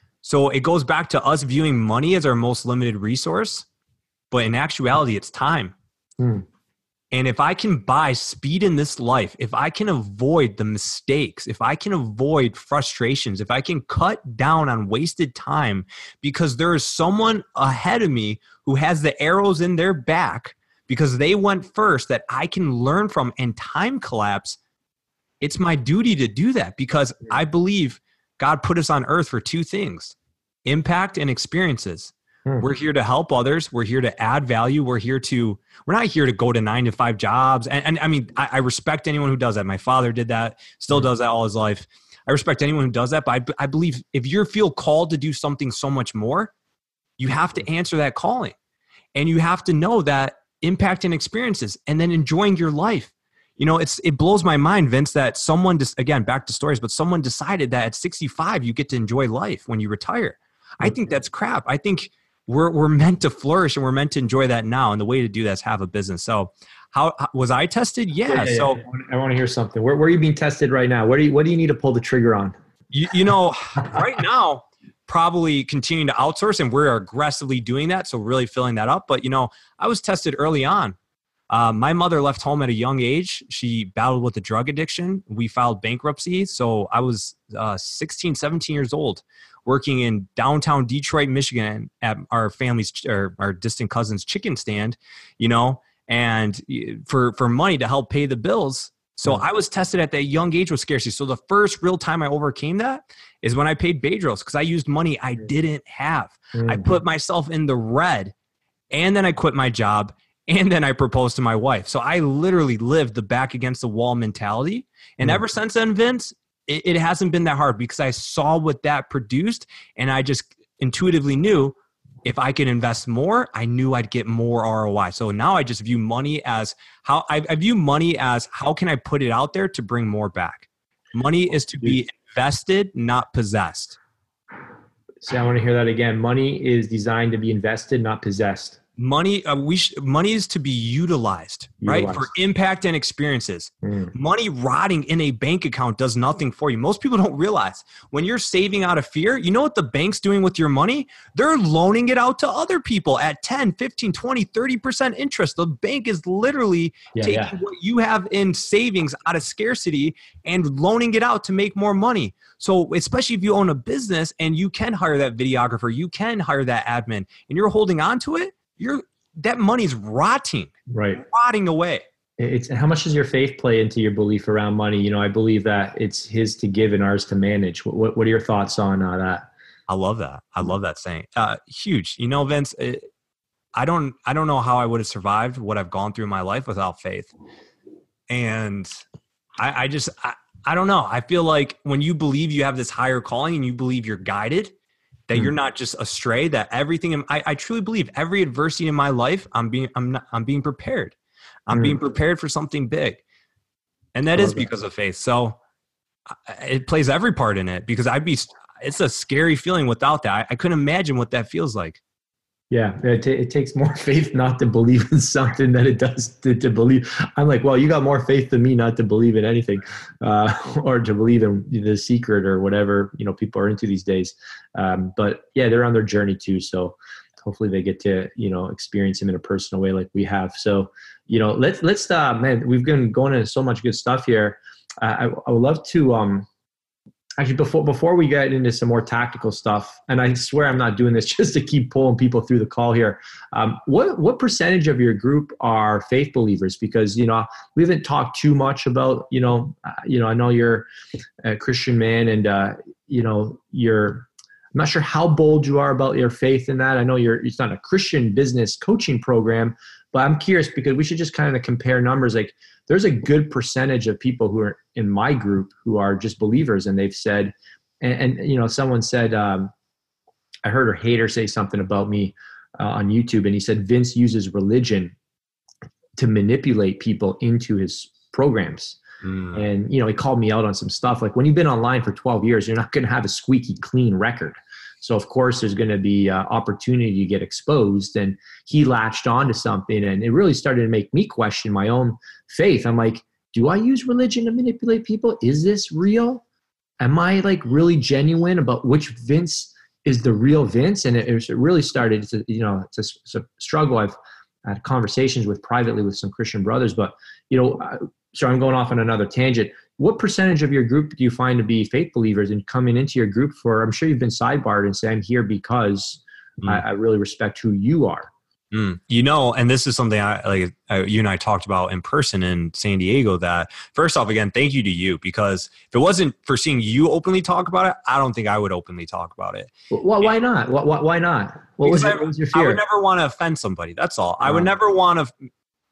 Speaker 1: So it goes back to us viewing money as our most limited resource, but in actuality, it's time. Mm. And if I can buy speed in this life, if I can avoid the mistakes, if I can avoid frustrations, if I can cut down on wasted time because there is someone ahead of me who has the arrows in their back because they went first that I can learn from and time collapse, it's my duty to do that because I believe God put us on earth for two things, impact and experiences. Hmm. We're here to help others. We're here to add value. We're here to, we're not here to go to nine to five jobs. And, and I mean, I, I respect anyone who does that. My father did that, still hmm. does that all his life. I respect anyone who does that. But I, I believe if you feel called to do something so much more, you have to answer that calling. And you have to know that impact and experiences and then enjoying your life. You know, it's it blows my mind, Vince, that someone, just again, back to stories, but someone decided that at sixty-five, you get to enjoy life when you retire. I think that's crap. I think we're we're meant to flourish and we're meant to enjoy that now. And the way to do that is have a business. So how, how was I tested? Yeah. yeah, yeah so
Speaker 2: yeah. I want to hear something. Where, where are you being tested right now? What do you, what do you need to pull the trigger on?
Speaker 1: You, you know, right now, probably continuing to outsource, and we're aggressively doing that. So really filling that up. But, you know, I was tested early on. Uh, my mother left home at a young age. She battled with a drug addiction. We filed bankruptcy. So I was uh, sixteen, seventeen years old, working in downtown Detroit, Michigan at our family's or our distant cousin's chicken stand, you know, and for, for money to help pay the bills. So I was tested at that young age with scarcity. So the first real time I overcame that is when I paid Bedros because I used money I didn't have. Mm-hmm. I put myself in the red, and then I quit my job. And then I proposed to my wife. So I literally lived the back against the wall mentality. And mm. ever since then, Vince, it, it hasn't been that hard because I saw what that produced. And I just intuitively knew if I could invest more, I knew I'd get more R O I. So now I just view money as how I, I view money as how can I put it out there to bring more back? Money is to be invested, not possessed.
Speaker 2: See, I want to hear that again. Money is designed to be invested, not possessed.
Speaker 1: Money, uh, we sh- money is to be utilized, right?
Speaker 2: Utilized.
Speaker 1: For impact and experiences.
Speaker 2: Mm.
Speaker 1: Money rotting in a bank account does nothing for you. Most people don't realize when you're saving out of fear, you know what the bank's doing with your money? They're loaning it out to other people at ten, fifteen, twenty, thirty percent interest. The bank is literally
Speaker 2: Yeah,
Speaker 1: taking
Speaker 2: yeah.
Speaker 1: what you have in savings out of scarcity and loaning it out to make more money. So especially if you own a business and you can hire that videographer, you can hire that admin, and you're holding on to it, you're that money's rotting,
Speaker 2: Right.
Speaker 1: rotting away.
Speaker 2: It's how much does your faith play into your belief around money? You know, I believe that it's his to give and ours to manage. What What are your thoughts on uh, that?
Speaker 1: I love that. I love that saying. Uh, huge. You know, Vince, it, I don't, I don't know how I would have survived what I've gone through in my life without faith. And I, I just, I, I don't know. I feel like when you believe you have this higher calling and you believe you're guided, that you're not just astray, that everything, in, I, I truly believe every adversity in my life, I'm being, I'm not, I'm being prepared. I'm mm. being prepared for something big. And that is because that. of faith. So it plays every part in it, because I'd be, it's a scary feeling without that. I, I couldn't imagine what that feels like.
Speaker 2: Yeah, it, t- it takes more faith not to believe in something than it does to, to believe. I'm like, well, you got more faith than me not to believe in anything, uh, or to believe in The Secret or whatever, you know, people are into these days. Um, but yeah, they're on their journey too. So hopefully they get to, you know, experience him in a personal way like we have. So, you know, let's, let's, uh, man, we've been going into so much good stuff here. Uh, I, I would love to, um, Actually, before before we get into some more tactical stuff, and I swear I'm not doing this just to keep pulling people through the call here. Um, what what percentage of your group are faith believers? Because you know we haven't talked too much about you know uh, you know I know you're a Christian man, and uh, you know you're. I'm not sure how bold you are about your faith in that. I know you're. It's not a Christian business coaching program, but I'm curious because we should just kind of compare numbers. Like, there's a good percentage of people who are in my group who are just believers, and they've said, and, and you know, someone said, um, I heard a hater say something about me uh, on YouTube, and he said Vince uses religion to manipulate people into his programs. Mm. And, you know, he called me out on some stuff. Like, when you've been online for twelve years, you're not going to have a squeaky clean record. So of course there's going to be uh, opportunity to get exposed. And he latched onto something, and it really started to make me question my own faith. I'm like, do I use religion to manipulate people? Is this real? Am I like really genuine about which Vince is the real Vince? And it, it really started to, you know, to, to struggle. I've had conversations with privately with some Christian brothers, but you know, so I'm going off on another tangent. What percentage of your group do you find to be faith believers, and coming into your group for, I'm sure you've been sidebarred and say, I'm here because mm. I, I really respect who you are.
Speaker 1: Mm. You know, and this is something I like, I, you and I talked about in person in San Diego, that first off, again, thank you to you, because if it wasn't for seeing you openly talk about it, I don't think I would openly talk about it.
Speaker 2: Well, why not? Why, why not? What was,
Speaker 1: I,
Speaker 2: your, what was your fear?
Speaker 1: I would never want to offend somebody. That's all. I would never want to,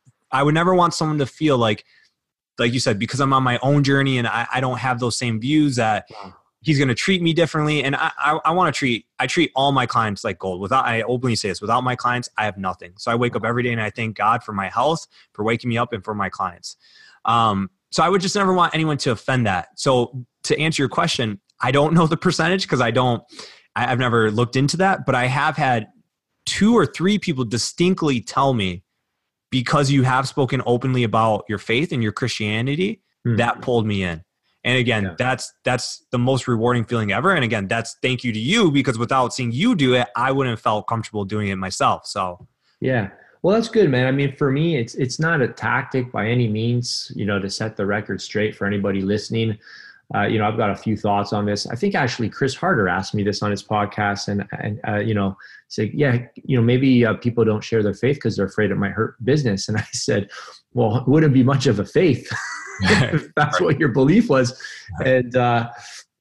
Speaker 1: I would never want someone to feel like, like you said, because I'm on my own journey and I, I don't have those same views, that wow. he's going to treat me differently. And I, I, I want to treat, I treat all my clients like gold. Without, I openly say this, without my clients, I have nothing. So I wake up every day and I thank God for my health, for waking me up, and for my clients. Um, so I would just never want anyone to offend that. So to answer your question, I don't know the percentage, because I don't, I, I've never looked into that, but I have had two or three people distinctly tell me, because you have spoken openly about your faith and your Christianity, hmm. that pulled me in. And again, yeah. that's that's the most rewarding feeling ever. And again, that's thank you to you, because without seeing you do it, I wouldn't have felt comfortable doing it myself. So
Speaker 2: yeah. Well, that's good, man. I mean, for me, it's it's not a tactic by any means, you know, to set the record straight for anybody listening. Uh, you know, I've got a few thoughts on this. I think actually Chris Harder asked me this on his podcast, and, and uh, you know, say, yeah, you know, maybe uh, people don't share their faith because they're afraid it might hurt business. And I said, well, it wouldn't be much of a faith if that's what your belief was. And uh,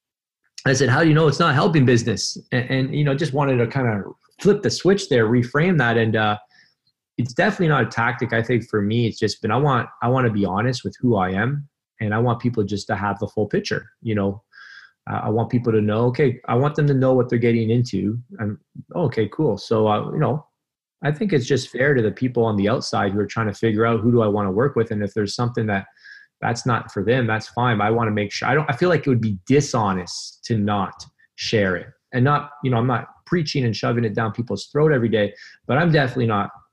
Speaker 2: I said, how do you know it's not helping business? And, and you know, just wanted to kind of flip the switch there, reframe that. And uh, it's definitely not a tactic. I think for me, it's just been, I want, I want to be honest with who I am. And I want people just to have the full picture. You know, uh, I want people to know, okay, I want them to know what they're getting into. And oh, okay, cool. So, uh, you know, I think it's just fair to the people on the outside who are trying to figure out, who do I want to work with? And if there's something that that's not for them, that's fine. But I want to make sure, I don't, I feel like it would be dishonest to not share it, and not, you know, I'm not preaching and shoving it down people's throat every day, but I'm definitely not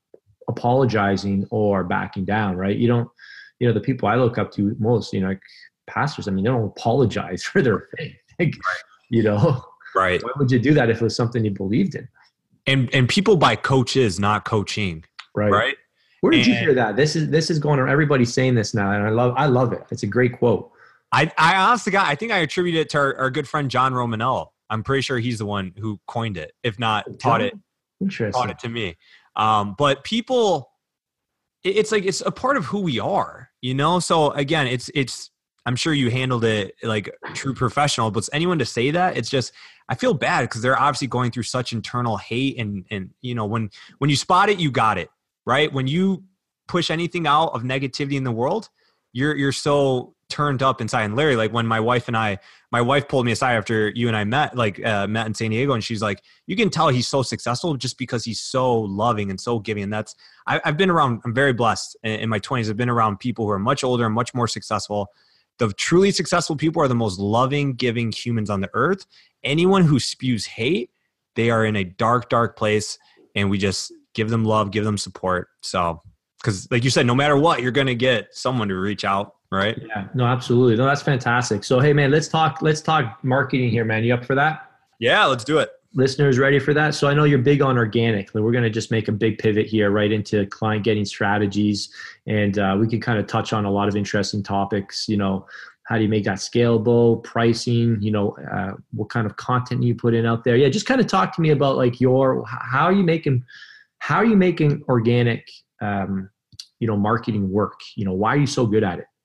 Speaker 2: apologizing or backing down, right? You don't, you know, the people I look up to most, you know, like pastors, I mean, they don't apologize for their faith. Like, right. You know,
Speaker 1: right.
Speaker 2: Why would you do that if it was something you believed in?
Speaker 1: And and people buy coaches, not coaching.
Speaker 2: Right.
Speaker 1: Right.
Speaker 2: Where did
Speaker 1: and,
Speaker 2: you hear that? This is this is going on. Everybody's saying this now, and I love I love it. It's a great quote.
Speaker 1: I I honestly got. I think I attribute it to our, our good friend John Romanello. I'm pretty sure he's the one who coined it, if not
Speaker 2: John?
Speaker 1: taught it.
Speaker 2: Interesting.
Speaker 1: Taught it to me. Um, but people, it, it's like it's a part of who we are, you know. So again, it's it's. I'm sure you handled it like a true professional, but anyone to say that, it's just, I feel bad because they're obviously going through such internal hate. And, and, you know, when, when you spot it, you got it, right? When you push anything out of negativity in the world, you're, you're so turned up inside. And Larry, like when my wife and I, my wife pulled me aside after you and I met, like uh, met in San Diego. And she's like, you can tell he's so successful just because he's so loving and so giving. And that's, I, I've been around, I'm very blessed in, in my twenties. I've been around people who are much older and much more successful. The truly successful people are the most loving, giving humans on the earth. Anyone who spews hate, they are in a dark, dark place, and we just give them love, give them support. So, because like you said, no matter what, you're going to get someone to reach out, right?
Speaker 2: Yeah, no, absolutely. No, that's fantastic. So, hey, man, let's talk, let's talk marketing here, man. You up for that?
Speaker 1: Yeah, let's do it.
Speaker 2: Listeners ready for that? So I know you're big on organic. We're going to just make a big pivot here right into client getting strategies. And uh, we can kind of touch on a lot of interesting topics. You know, how do you make that scalable, pricing, you know, uh, what kind of content you put in out there? Yeah, just kind of talk to me about like your, how are you making, how are you making organic, um, you know, marketing work? You know, why are you so good at it?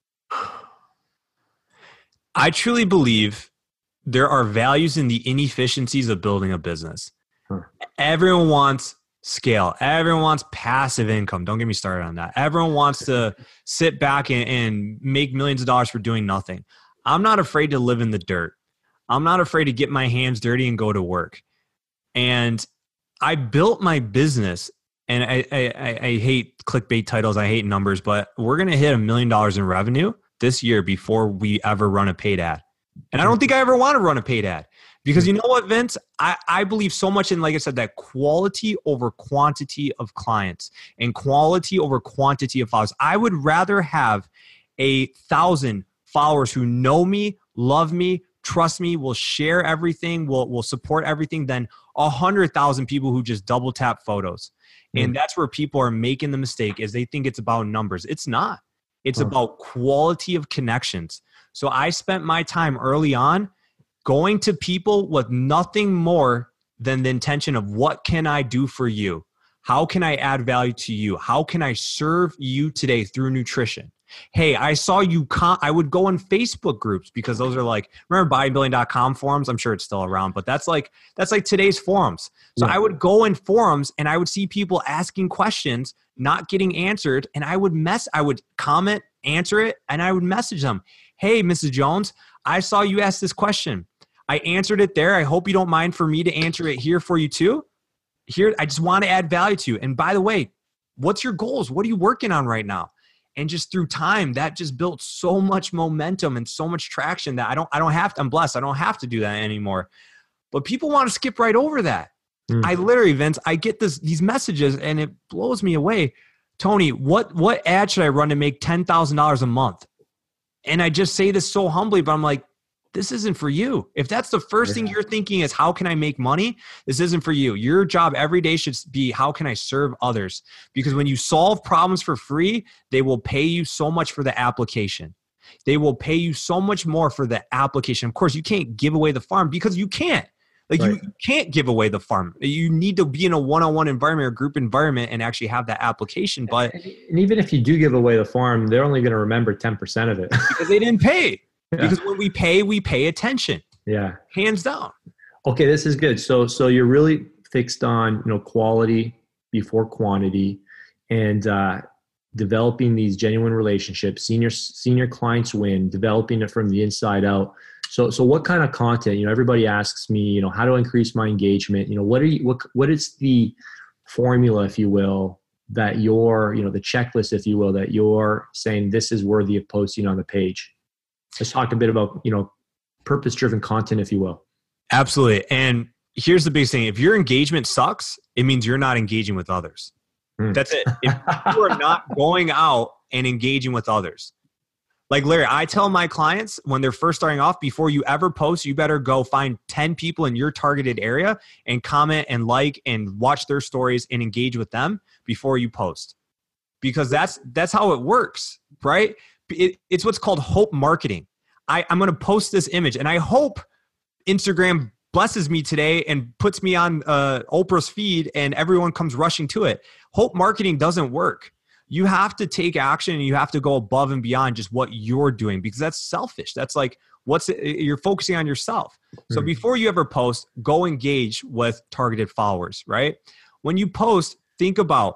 Speaker 1: I truly believe there are values in the inefficiencies of building a business. Huh. Everyone wants scale. Everyone wants passive income. Don't get me started on that. Everyone wants to sit back and, and make millions of dollars for doing nothing. I'm not afraid to live in the dirt. I'm not afraid to get my hands dirty and go to work. And I built my business, and I, I, I hate clickbait titles. I hate numbers, but we're going to hit a million dollars in revenue this year before we ever run a paid ad. And I don't think I ever want to run a paid ad because you know what, Vince? I, I believe so much in, like I said, that quality over quantity of clients and quality over quantity of followers. I would rather have a thousand followers who know me, love me, trust me, will share everything, will, will support everything than a hundred thousand people who just double tap photos. Mm. And that's where people are making the mistake is they think it's about numbers. It's not. It's oh. about quality of connections. So I spent my time early on going to people with nothing more than the intention of what can I do for you? How can I add value to you? How can I serve you today through nutrition? Hey, I saw you. Con- I would go in Facebook groups because those are like, remember bodybuilding dot com forums? I'm sure it's still around, but that's like, that's like today's forums. So yeah. I would go in forums and I would see people asking questions, not getting answered. And I would mess, I would comment, answer it, and I would message them. Hey, Missus Jones, I saw you ask this question. I answered it there. I hope you don't mind for me to answer it here for you too. Here, I just want to add value to you. And by the way, what's your goals? What are you working on right now? And just through time, that just built so much momentum and so much traction that I don't, I don't have to, I'm blessed. I don't have to do that anymore. But people want to skip right over that. Mm. I literally, Vince, I get this, these messages and it blows me away. Tony, what, what ad should I run to make ten thousand dollars a month? And I just say this so humbly, but I'm like, this isn't for you. If that's the first yeah. thing you're thinking is how can I make money? This isn't for you. Your job every day should be how can I serve others? Because when you solve problems for free, they will pay you so much for the application. They will pay you so much more for the application. Of course, you can't give away the farm because you can't. Like right. you can't give away the farm. You need to be in a one-on-one environment or group environment and actually have that application. But
Speaker 2: and even if you do give away the farm, they're only going to remember ten percent of it
Speaker 1: because they didn't pay. Yeah. Because when we pay, we pay attention.
Speaker 2: Yeah,
Speaker 1: hands down.
Speaker 2: Okay, this is good. So, so you're really fixed on you know quality before quantity, and uh, developing these genuine relationships. Senior senior clients win. Developing it from the inside out. So, so what kind of content? You know, everybody asks me, you know, how to increase my engagement. You know, what are you? What what is the formula, if you will, that you're, you know, the checklist, if you will, that you're saying this is worthy of posting on the page? Let's talk a bit about, you know, purpose-driven content, if you will.
Speaker 1: Absolutely. And here's the big thing: if your engagement sucks, it means you're not engaging with others.
Speaker 2: Hmm.
Speaker 1: That's it. If you are not going out and engaging with others. Like Larry, I tell my clients when they're first starting off, before you ever post, you better go find ten people in your targeted area and comment and like and watch their stories and engage with them before you post. Because that's that's how it works, right? It, it's what's called hope marketing. I, I'm going to post this image and I hope Instagram blesses me today and puts me on uh, Oprah's feed and everyone comes rushing to it. Hope marketing doesn't work. You have to take action and you have to go above and beyond just what you're doing, because that's selfish. That's like, what's it, you're focusing on yourself. So before you ever post, go engage with targeted followers, right? When you post, think about,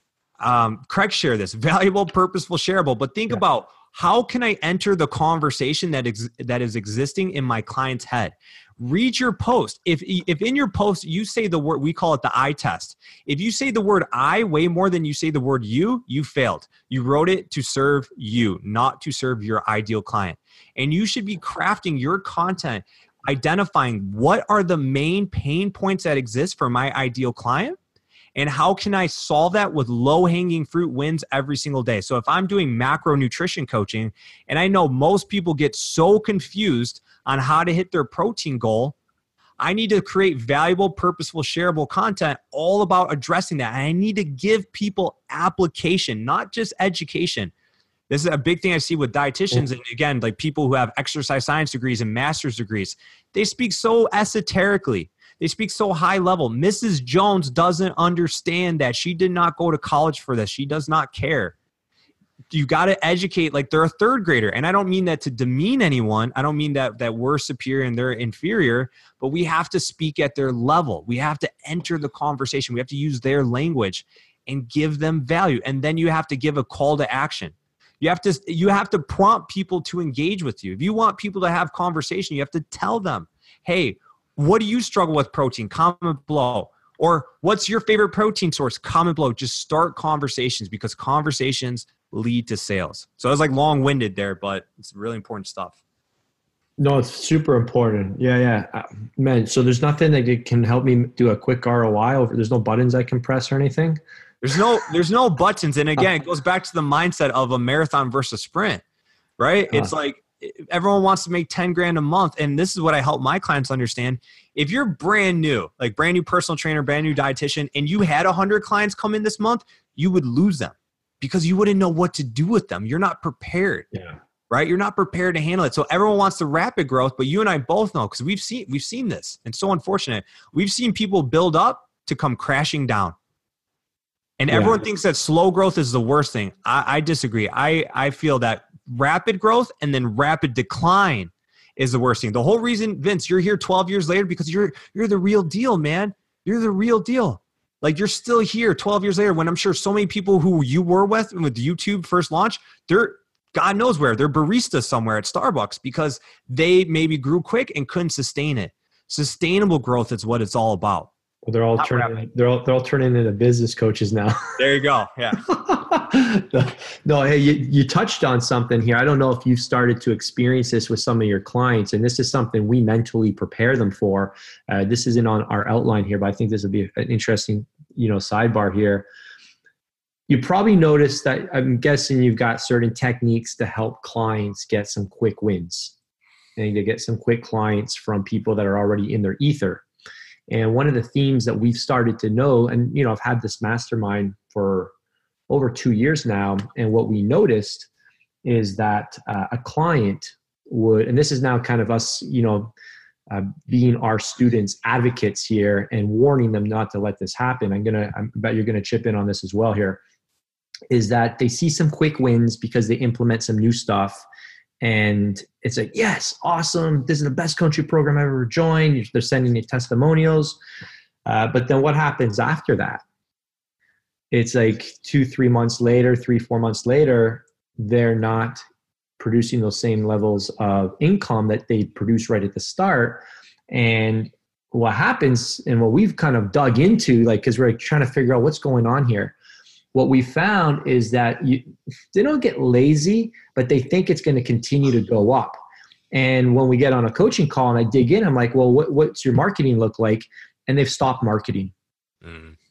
Speaker 1: um, Craig shared this, valuable, purposeful, shareable, but think yeah. about, how can I enter the conversation that ex- that is existing in my client's head? Read your post. If if in your post you say the word, we call it the I test. If you say the word I way more than you say the word you, you failed. You wrote it to serve you, not to serve your ideal client. And you should be crafting your content, identifying what are the main pain points that exist for my ideal client, and how can I solve that with low-hanging fruit wins every single day? So if I'm doing macronutrition coaching, and I know most people get so confused on how to hit their protein goal, I need to create valuable, purposeful, shareable content all about addressing that. And I need to give people application, not just education. This is a big thing I see with dietitians. And again, like people who have exercise science degrees and master's degrees, they speak so esoterically. They speak so high level. Missus Jones doesn't understand that. She did not go to college for this. She does not care. You got to educate like they're a third grader. And I don't mean that to demean anyone. I don't mean that that we're superior and they're inferior, but we have to speak at their level. We have to enter the conversation. We have to use their language and give them value. And then you have to give a call to action. You have to, you have to prompt people to engage with you. If you want people to have conversation, you have to tell them, hey, what do you struggle with protein? Comment below. Or what's your favorite protein source? Comment below. Just start conversations, because conversations lead to sales. So I was like long-winded there, but it's really important stuff.
Speaker 2: No, it's super important. Yeah, yeah. Uh, man, so there's nothing that can help me do a quick R O I over, there's no buttons I can press or anything?
Speaker 1: There's no, there's no buttons. And again, it goes back to the mindset of a marathon versus sprint, right? Uh, it's like, everyone wants to make ten grand a month. And this is what I help my clients understand. If you're brand new, like brand new personal trainer, brand new dietitian, and you had a hundred clients come in this month, you would lose them because you wouldn't know what to do with them. You're not prepared,
Speaker 2: yeah.
Speaker 1: right? You're not prepared to handle it. So everyone wants the rapid growth, but you and I both know, because we've seen, we've seen this, and so unfortunate. We've seen people build up to come crashing down. And yeah. everyone thinks that slow growth is the worst thing. I, I disagree. I, I feel that rapid growth and then rapid decline is the worst thing. The whole reason, Vince, you're here twelve years later, because you're you're the real deal, man. You're the real deal. Like, you're still here twelve years later, when I'm sure so many people who you were with with YouTube first launch, they're God knows where. They're baristas somewhere at Starbucks because they maybe grew quick and couldn't sustain it. Sustainable growth is what it's all about.
Speaker 2: Well, they're all Not turning. Rapid. They're all they're all turning into business coaches now.
Speaker 1: There you go. Yeah.
Speaker 2: No, hey, you, you touched on something here. I don't know if you've started to experience this with some of your clients, and this is something we mentally prepare them for. Uh, this isn't on our outline here, but I think this would be an interesting, you know, sidebar here. You probably noticed that, I'm guessing you've got certain techniques to help clients get some quick wins, and to get some quick clients from people that are already in their ether. And one of the themes that we've started to know, and, you know, I've had this mastermind for over two years now. And what we noticed is that uh, a client would, and this is now kind of us, you know, uh, being our students' advocates here and warning them not to let this happen. I'm going to, I bet you're going to chip in on this as well here, is that they see some quick wins because they implement some new stuff. And it's like, yes, awesome. This is the best coaching program I've ever joined. They're sending you testimonials. Uh, but then what happens after that? It's like two, three months later, three, four months later, they're not producing those same levels of income that they produced right at the start. And what happens, and what we've kind of dug into, like, because we're trying to figure out what's going on here. What we found is that you, they don't get lazy, but they think it's going to continue to go up. And when we get on a coaching call and I dig in, I'm like, well, what, what's your marketing look like? And they've stopped marketing. Mm.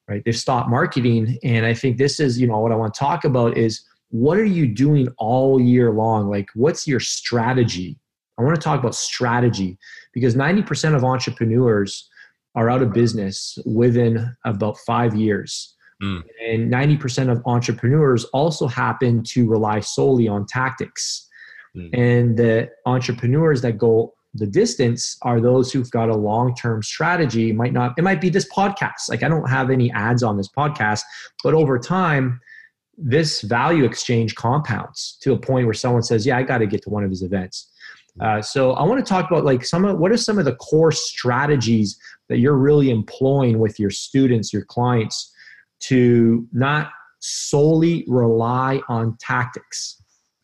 Speaker 2: right? They've stopped marketing. And I think this is, you know, what I want to talk about is, what are you doing all year long? Like, what's your strategy? I want to talk about strategy, because ninety percent of entrepreneurs are out of business within about five years. Mm. And ninety percent of entrepreneurs also happen to rely solely on tactics. Mm. And the entrepreneurs that go the distance are those who've got a long-term strategy. It might not, it might be this podcast. Like, I don't have any ads on this podcast, but over time, this value exchange compounds to a point where someone says, yeah, I got to get to one of his events. Uh, so I want to talk about like some of, what are some of the core strategies that you're really employing with your students, your clients, to not solely rely on tactics?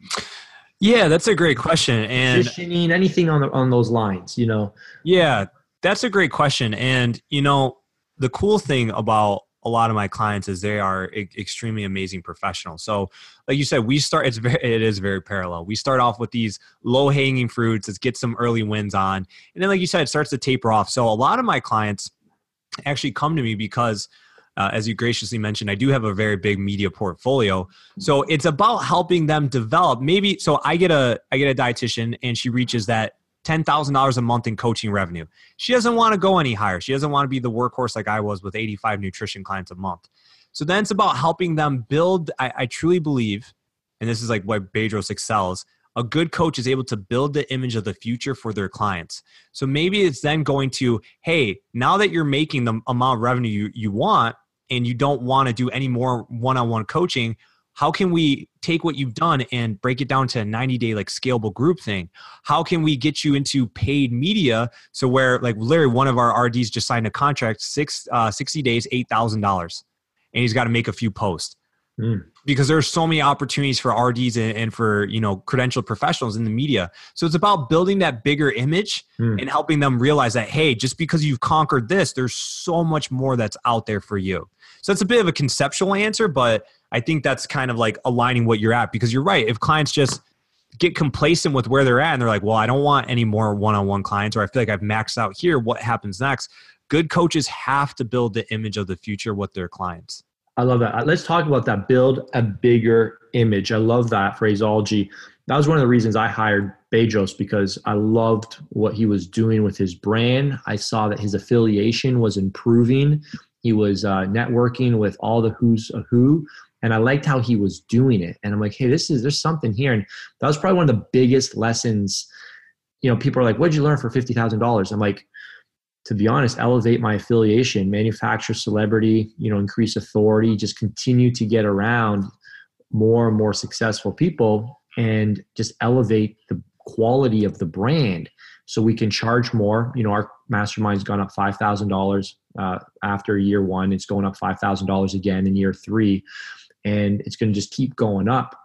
Speaker 1: Yeah, that's a great question. And
Speaker 2: positioning, anything on the, on those lines, you know?
Speaker 1: Yeah, that's a great question. And, you know, the cool thing about a lot of my clients is they are e- extremely amazing professionals. So like you said, we start, it's very, it is very parallel. We start off with these low hanging fruits. Let's get some early wins on. And then, like you said, it starts to taper off. So a lot of my clients actually come to me because Uh, as you graciously mentioned, I do have a very big media portfolio. So it's about helping them develop. Maybe, so I get a, I get a dietitian and she reaches that ten thousand dollars a month in coaching revenue. She doesn't want to go any higher. She doesn't want to be the workhorse like I was with eighty-five nutrition clients a month. So then it's about helping them build. I, I truly believe, and this is like why Bedros excels, a good coach is able to build the image of the future for their clients. So maybe it's then going to, hey, now that you're making the amount of revenue you, you want, and you don't want to do any more one-on-one coaching, how can we take what you've done and break it down to a ninety day like scalable group thing? How can we get you into paid media? So where like literally one of our R Ds just signed a contract, six, uh, sixty days, eight thousand dollars. And he's got to make a few posts. Mm. Because there's so many opportunities for R Ds and, and for, you know, credentialed professionals in the media. So it's about building that bigger image mm. and helping them realize that, hey, just because you've conquered this, there's so much more that's out there for you. So it's a bit of a conceptual answer, but I think that's kind of like aligning what you're at, because you're right. If clients just get complacent with where they're at and they're like, well, I don't want any more one-on-one clients, or I feel like I've maxed out here, what happens next? Good coaches have to build the image of the future with their clients.
Speaker 2: I love that. Let's talk about that. Build a bigger image. I love that phraseology. That was one of the reasons I hired Bedros, because I loved what he was doing with his brand. I saw that his affiliation was improving. He was uh, networking with all the who's a who, and I liked how he was doing it. And I'm like, hey, this is, there's something here. And that was probably one of the biggest lessons. You know, people are like, what'd you learn for fifty thousand dollars? I'm like, to be honest, elevate my affiliation, manufacture celebrity, you know, increase authority, just continue to get around more and more successful people and just elevate the quality of the brand so we can charge more. You know, our mastermind's gone up five thousand dollars uh, after year one. It's going up five thousand dollars again in year three, and it's going to just keep going up.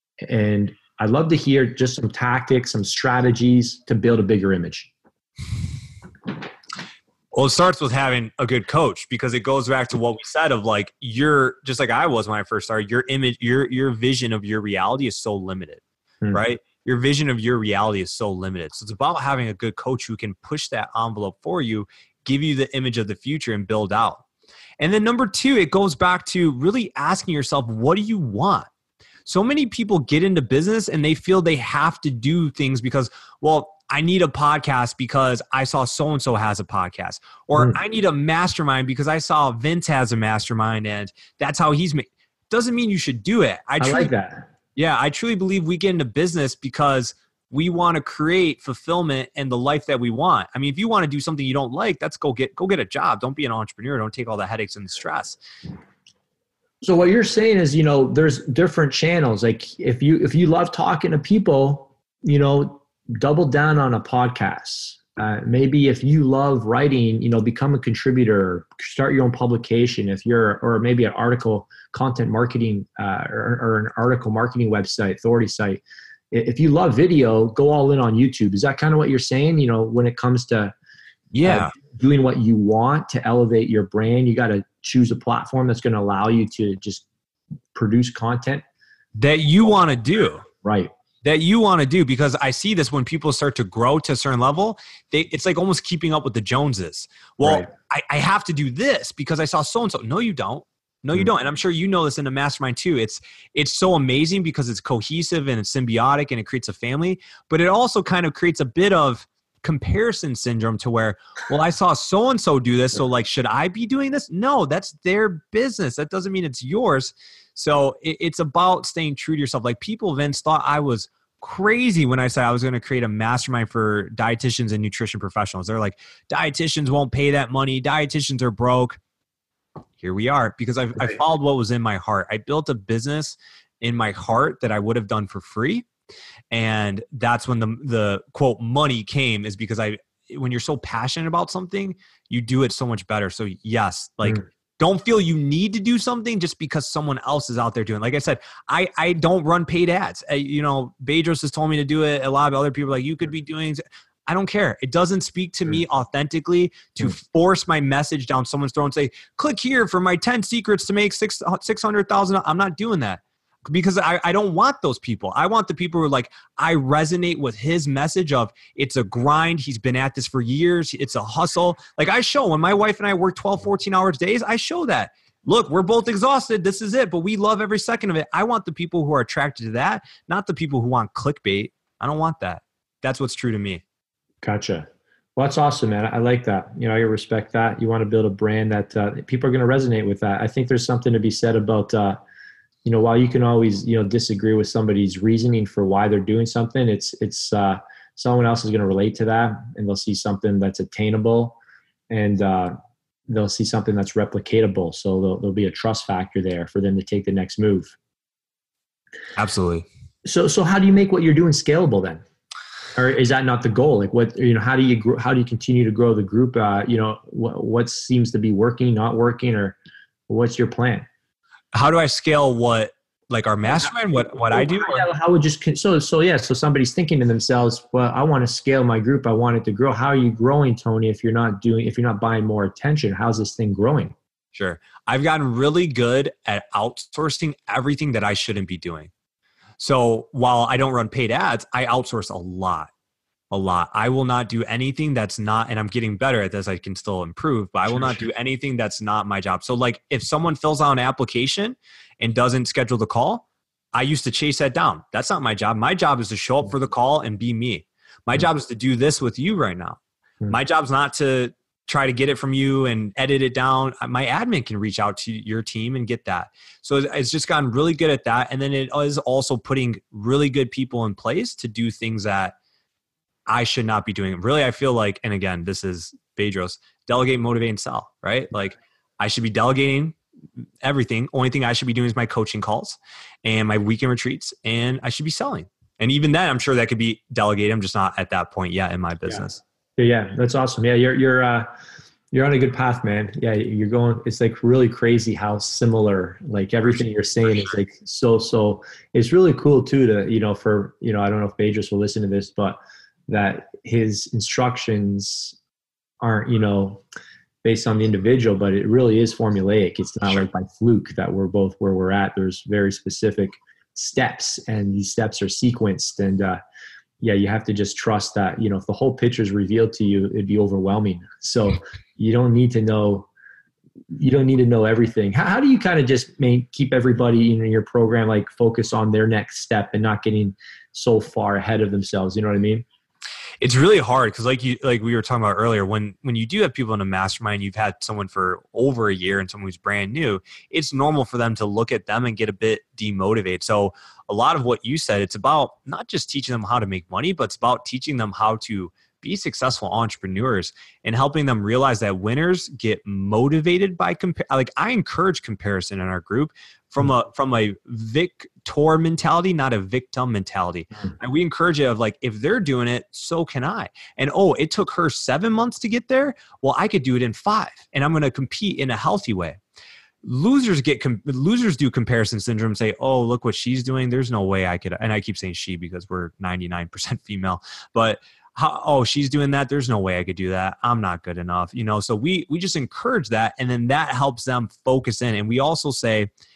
Speaker 2: And I'd love to hear just some tactics, some strategies to build a bigger image.
Speaker 1: Well, it starts with having a good coach, because it goes back to what we said of like, you're just like I was when I first started, your image, your, your vision of your reality is so limited, mm. right? Your vision of your reality is so limited. So it's about having a good coach who can push that envelope for you, give you the image of the future and build out. And then number two, it goes back to really asking yourself, what do you want? So many people get into business and they feel they have to do things because, well, I need a podcast because I saw so-and-so has a podcast, or mm. I need a mastermind because I saw Vince has a mastermind and that's how he's made. Doesn't mean you should do it. I,
Speaker 2: I
Speaker 1: truly,
Speaker 2: like that.
Speaker 1: Yeah. I truly believe we get into business because we want to create fulfillment and the life that we want. I mean, if you want to do something you don't like, that's go get, go get a job. Don't be an entrepreneur. Don't take all the headaches and the stress.
Speaker 2: So what you're saying is, you know, there's different channels. Like if you, if you love talking to people, you know, double down on a podcast. Uh, maybe if you love writing, you know, become a contributor, start your own publication. If you're, or maybe an article content marketing uh, or, or an article marketing website, authority site. If you love video, go all in on YouTube. Is that kind of what you're saying? You know, when it comes to
Speaker 1: yeah,
Speaker 2: uh, doing what you want to elevate your brand, you got to choose a platform that's going to allow you to just produce content
Speaker 1: that you want to do.
Speaker 2: Right.
Speaker 1: that you want to do, because I see this when people start to grow to a certain level, they, it's like almost keeping up with the Joneses. Well,
Speaker 2: Right.
Speaker 1: I, I have to do this because I saw so-and-so. No, you don't. No, you
Speaker 2: Mm.
Speaker 1: don't. And I'm sure you know this in the mastermind too. It's, it's so amazing because it's cohesive and it's symbiotic and it creates a family, but it also kind of creates a bit of comparison syndrome to where, well, I saw so-and-so do this. So like, should I be doing this? No, that's their business. That doesn't mean it's yours. So it, it's about staying true to yourself. Like people, Vince, thought I was crazy when I said I was going to create a mastermind for dietitians and nutrition professionals. They're like, dietitians won't pay that money. Dietitians are broke. Here we are, because I've, I followed what was in my heart. I built a business in my heart that I would have done for free. And that's when the, the quote money came, is because I, when you're so passionate about something, you do it so much better. So yes, like mm. don't feel you need to do something just because someone else is out there doing it. Like I said, I, I don't run paid ads. I, you know, Bedros has told me to do it. A lot of other people are like, you could be doing, I don't care. It doesn't speak to mm. me authentically to mm. force my message down someone's throat and say, click here for my ten secrets to make six, six hundred thousand. I'm not doing that. Because I, I don't want those people. I want the people who are like, I resonate with his message of it's a grind. He's been at this for years. It's a hustle. Like I show when my wife and I work twelve, fourteen hours days, I show that. Look, we're both exhausted. This is it. But we love every second of it. I want the people who are attracted to that, not the people who want clickbait. I don't want that. That's what's true to me.
Speaker 2: Gotcha. Well, that's awesome, man. I like that. You know, I respect that. You want to build a brand that uh, people are going to resonate with that. I think there's something to be said about, uh, you know, while you can always, you know, disagree with somebody's reasoning for why they're doing something, it's, it's, uh, someone else is going to relate to that, and they'll see something that's attainable, and, uh, they'll see something that's replicatable. So there'll, there'll be a trust factor there for them to take the next move.
Speaker 1: Absolutely.
Speaker 2: So, so how do you make what you're doing scalable then? Or is that not the goal? Like what, you know, how do you grow, how do you continue to grow the group? Uh, you know, what, what seems to be working, not working, or what's your plan?
Speaker 1: How do I scale what, like our mastermind, what, what I do?
Speaker 2: Yeah, how would just, so, so yeah. So somebody's thinking to themselves, well, I want to scale my group. I want it to grow. How are you growing, Tony? If you're not doing, if you're not buying more attention, how's this thing growing?
Speaker 1: Sure. I've gotten really good at outsourcing everything that I shouldn't be doing. So while I don't run paid ads, I outsource a lot, a lot. I will not do anything that's not, and I'm getting better at this. I can still improve, but I will not do anything that's not my job. So like if someone fills out an application and doesn't schedule the call, I used to chase that down. That's not my job. My job is to show up for the call and be me. My job is to do this with you right now. My job's not to try to get it from you and edit it down. My admin can reach out to your team and get that. So it's just gotten really good at that. And then it is also putting really good people in place to do things that I should not be doing. Really, I feel like, and again, this is Bedros, delegate, motivate, and sell, right? Like I should be delegating everything. Only thing I should be doing is my coaching calls and my weekend retreats, and I should be selling. And even then, I'm sure that could be delegated. I'm just not at that point yet in my business.
Speaker 2: Yeah. Yeah, that's awesome. Yeah, you're you're uh, you're on a good path, man. Yeah, you're going. It's like really crazy how similar, like everything you're saying is like so so. It's really cool too to, you know, for, you know, I don't know if Bedros will listen to this, but that his instructions aren't, you know, based on the individual, but it really is formulaic. It's not like by fluke that we're both where we're at. There's very specific steps, and these steps are sequenced, and uh, yeah, you have to just trust that, you know, if the whole picture is revealed to you, it'd be overwhelming. So you don't need to know, you don't need to know everything. How, how do you kind of just make, keep everybody in your program, like focus on their next step and not getting so far ahead of themselves? You know what I mean?
Speaker 1: It's really hard because like you, like we were talking about earlier, when, when you do have people in a mastermind, you've had someone for over a year and someone who's brand new, it's normal for them to look at them and get a bit demotivated. So a lot of what you said, it's about not just teaching them how to make money, but it's about teaching them how to be successful entrepreneurs and helping them realize that winners get motivated by compa- like I encourage comparison in our group from a from a victor mentality, not a victim mentality. And we encourage it of like, if they're doing it, so can I. And oh, it took her seven months to get there. Well, I could do it in five, and I'm going to compete in a healthy way. Losers get com- losers do comparison syndrome. Say, oh, look what she's doing. There's no way I could. And I keep saying she because we're ninety-nine percent female, but how, oh, she's doing that. There's no way I could do that. I'm not good enough. You know, so we, we just encourage that. And then that helps them focus in. And we also say,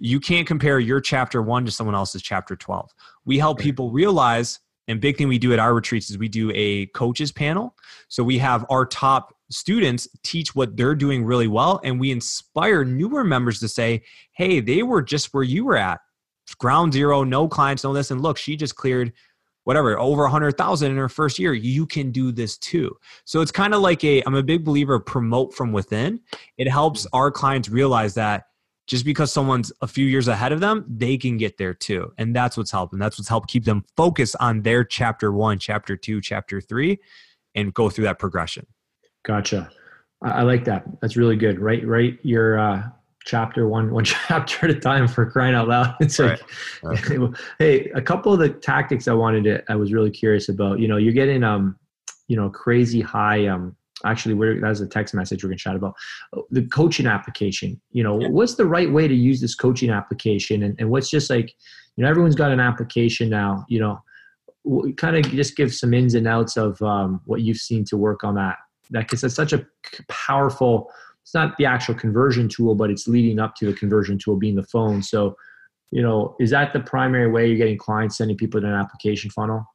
Speaker 1: You can't compare your chapter one to someone else's chapter twelve. We help people realize, and big thing we do at our retreats is we do a coaches panel. So we have our top students teach what they're doing really well, and we inspire newer members to say, hey, they were just where you were at. Ground zero, no clients, no this, and look, she just cleared whatever, over a hundred thousand in her first year. You can do this too. So it's kind of like a, I'm a big believer of promote from within. It helps our clients realize that just because someone's a few years ahead of them, they can get there too. And that's what's helping. That's what's helped keep them focused on their chapter one, chapter two, chapter three, and go through that progression. Gotcha.
Speaker 2: I like that. That's really good. Right, right. Your uh, chapter one, one chapter at a time, for crying out loud. It's like, right. Right. Hey, a couple of the tactics I wanted to, I was really curious about, you know, you're getting, um, you know, crazy high, um, actually we're, that was a text message we're going to chat about the coaching application. You know, yeah. What's the right way to use this coaching application? And, and what's just like, you know, everyone's got an application now, you know, kind of just give some ins and outs of um, what you've seen to work on that. That because it's such a powerful, it's not the actual conversion tool, but it's leading up to the conversion tool being the phone. So, you know, is that the primary way you're getting clients, sending people to an application funnel?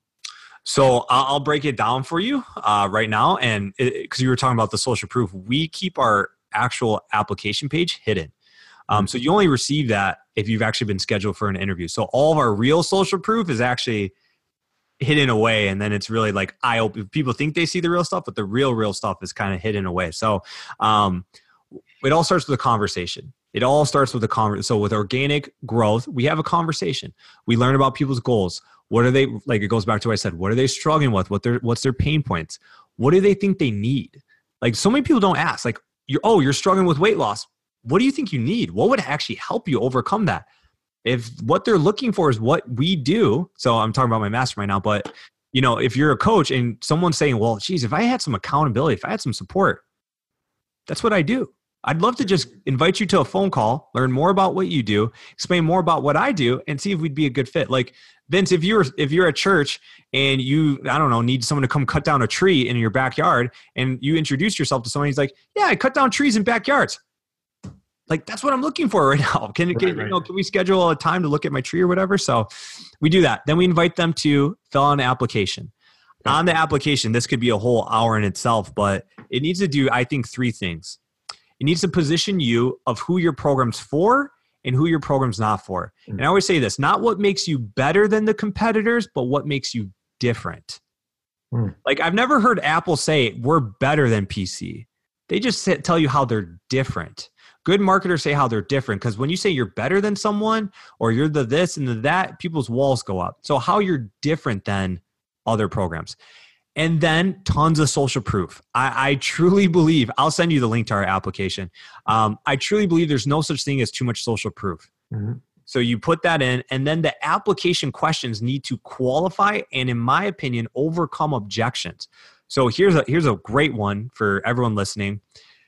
Speaker 1: So I'll break it down for you uh, right now. And because you were talking about the social proof, we keep our actual application page hidden. Um, so you only receive that if you've actually been scheduled for an interview. So all of our real social proof is actually hidden away. And then it's really like eye open. People think they see the real stuff, but the real, real stuff is kind of hidden away. So um, it all starts with a conversation. It all starts with a conversation. So with organic growth, we have a conversation. We learn about people's goals. What are they, like it goes back to what I said, what are they struggling with? What their, what's their pain points? What do they think they need? Like so many people don't ask, like, you're, oh, you're struggling with weight loss. What do you think you need? What would actually help you overcome that? If what they're looking for is what we do, so I'm talking about my mastermind now, but you know, if you're a coach and someone's saying, well, geez, if I had some accountability, if I had some support, that's what I do. I'd love to just invite you to a phone call, learn more about what you do, explain more about what I do, and see if we'd be a good fit. Like Vince, if you're if you're at church and you, I don't know, need someone to come cut down a tree in your backyard, and you introduce yourself to someone, he's like, yeah, I cut down trees in backyards. Like, that's what I'm looking for right now. Can, right, can, right. You know, can we schedule a time to look at my tree or whatever? So we do that. Then we invite them to fill out an application. Okay. On the application, this could be a whole hour in itself, but it needs to do, I think, three things. It needs to position you of who your program's for and who your program's not for. Mm-hmm. And I always say this, not what makes you better than the competitors, but what makes you different. Mm. Like, I've never heard Apple say, we're better than P C. They just say, tell you how they're different. Good marketers say how they're different, because when you say you're better than someone or you're the this and the that, people's walls go up. So how you're different than other programs. And then tons of social proof. I, I truly believe, I'll send you the link to our application. Um, I truly believe there's no such thing as too much social proof. Mm-hmm. So you put that in, and then the application questions need to qualify and, in my opinion, overcome objections. So here's a, here's a great one for everyone listening.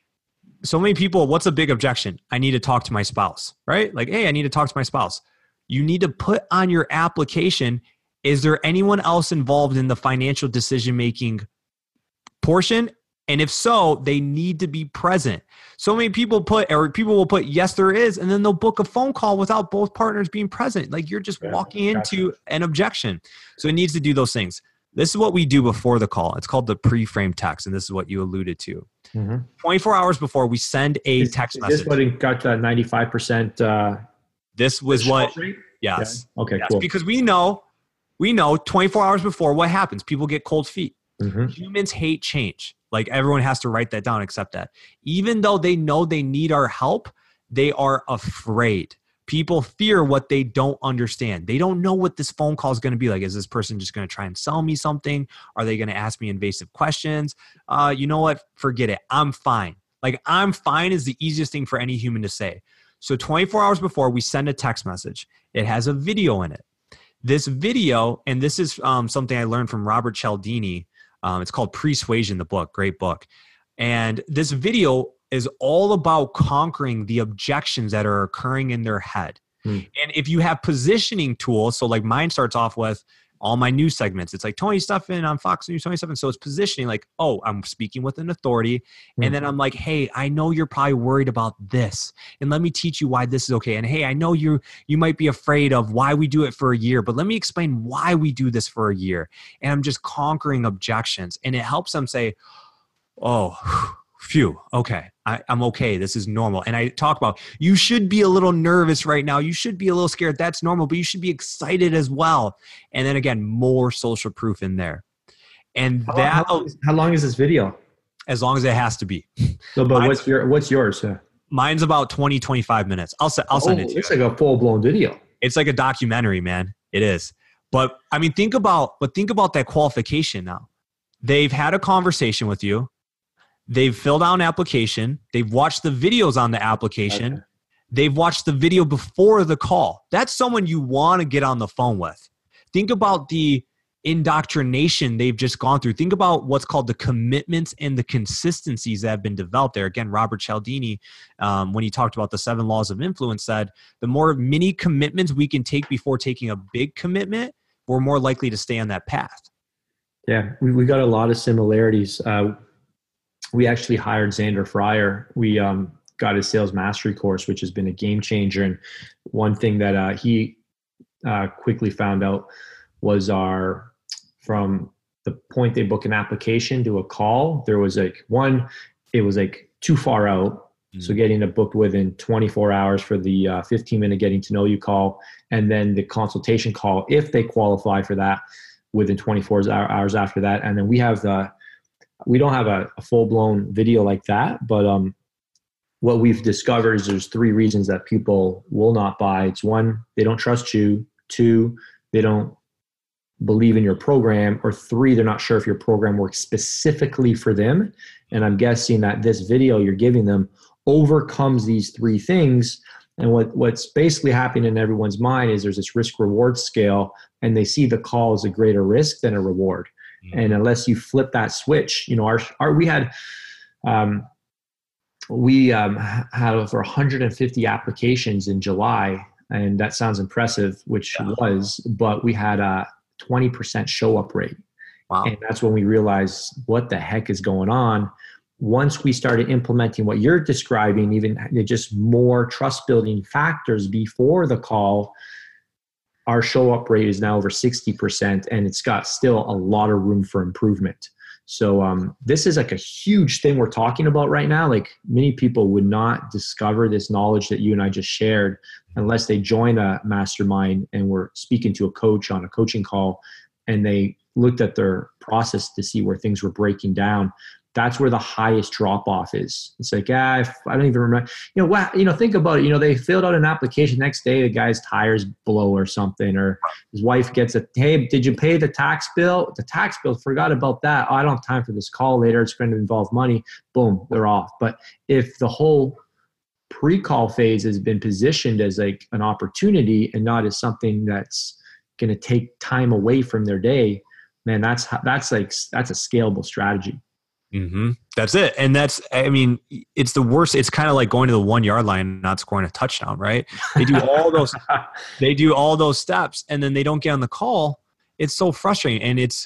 Speaker 1: So many people, what's a big objection? I need to talk to my spouse, right? Like, hey, I need to talk to my spouse. You need to put on your application, is there anyone else involved in the financial decision-making portion? And if so, they need to be present. So many people put, or people will put, yes, there is, and then they'll book a phone call without both partners being present. Like, you're just yeah, walking into gotcha. An objection. So it needs to do those things. This is what we do before the call. It's called the pre-frame text, and this is what you alluded to. Mm-hmm. twenty-four hours before, we send a is, text
Speaker 2: is
Speaker 1: message.
Speaker 2: This what got to ninety-five percent? Uh,
Speaker 1: this was what, rate? Yes.
Speaker 2: Yeah. Okay,
Speaker 1: yes,
Speaker 2: cool.
Speaker 1: Because we know, we know twenty-four hours before what happens. People get cold feet. Mm-hmm. Humans hate change. Like, everyone has to write that down, accept that. Even though they know they need our help, they are afraid. People fear what they don't understand. They don't know what this phone call is going to be like. Is this person just going to try and sell me something? Are they going to ask me invasive questions? Uh, you know what? Forget it. I'm fine. Like, I'm fine is the easiest thing for any human to say. So twenty-four hours before, we send a text message. It has a video in it. This video, and this is um, something I learned from Robert Cialdini. Um, it's called Persuasion, the book. Great book. And this video is all about conquering the objections that are occurring in their head. Hmm. And if you have positioning tools, so like mine starts off with, all my news segments. It's like Tony Stephan on Fox News, Tony Stephan. So it's positioning like, oh, I'm speaking with an authority. Mm-hmm. And then I'm like, hey, I know you're probably worried about this. And let me teach you why this is okay. And hey, I know you you might be afraid of why we do it for a year, but let me explain why we do this for a year. And I'm just conquering objections. And it helps them say, oh, phew, okay, I, I'm okay. This is normal. And I talk about, you should be a little nervous right now. You should be a little scared. That's normal, but you should be excited as well. And then again, more social proof in there. And
Speaker 2: how,
Speaker 1: that,
Speaker 2: how, long is, how long is this video?
Speaker 1: As long as it has to be.
Speaker 2: So, but what's your, what's yours? Huh?
Speaker 1: Mine's about twenty, twenty-five minutes. I'll, I'll
Speaker 2: oh,
Speaker 1: send it to
Speaker 2: it's
Speaker 1: you.
Speaker 2: It's like a full blown video.
Speaker 1: It's like a documentary, man. It is. But I mean, think about, but think about that qualification now. They've had a conversation with you. They've filled out an application. They've watched the videos on the application. Okay. They've watched the video before the call. That's someone you want to get on the phone with. Think about the indoctrination they've just gone through. Think about what's called the commitments and the consistencies that have been developed there. Again, Robert Cialdini, um, when he talked about the seven laws of influence, said the more mini commitments we can take before taking a big commitment, we're more likely to stay on that path.
Speaker 2: Yeah, we, we got a lot of similarities. Uh, We actually hired Xander Fryer. We um, got his sales mastery course, which has been a game changer. And one thing that uh, he uh, quickly found out was our, from the point they book an application to a call, there was like one, it was like too far out. Mm-hmm. So getting it booked within twenty-four hours for the uh, fifteen minute getting to know you call. And then the consultation call, if they qualify for that, within twenty-four hours after that. And then we have the, we don't have a, a full-blown video like that, but um, what we've discovered is there's three reasons that people will not buy. It's one, they don't trust you. Two, they don't believe in your program. Or three, they're not sure if your program works specifically for them. And I'm guessing that this video you're giving them overcomes these three things. And what, what's basically happening in everyone's mind is there's this risk-reward scale, and they see the call as a greater risk than a reward. And unless you flip that switch, you know, our, our we had, um, we um, had over one hundred fifty applications in July, and that sounds impressive, which yeah. was, but we had a twenty percent show up rate.
Speaker 1: Wow.
Speaker 2: And that's when we realized what the heck is going on. Once we started implementing what you're describing, even just more trust building factors before the call, our show up rate is now over sixty percent, and it's got still a lot of room for improvement. So um, this is like a huge thing we're talking about right now. Like, many people would not discover this knowledge that you and I just shared unless they join a mastermind and were speaking to a coach on a coaching call, and they looked at their process to see where things were breaking down. That's where the highest drop off is. It's like, ah, I don't even remember. You know what? You know, think about it. You know, they filled out an application. Next day, the guy's tires blow or something, or his wife gets a, hey, did you pay the tax bill? The tax bill, forgot about that. Oh, I don't have time for this call later. It's going to involve money. Boom, they're off. But if the whole pre-call phase has been positioned as like an opportunity and not as something that's going to take time away from their day, man, that's that's like that's a scalable strategy.
Speaker 1: Mm-hmm. That's it. And that's, I mean, it's the worst. It's kind of like going to the one yard line and not scoring a touchdown, right? They do all those, they do all those steps, and then they don't get on the call. It's so frustrating. And it's,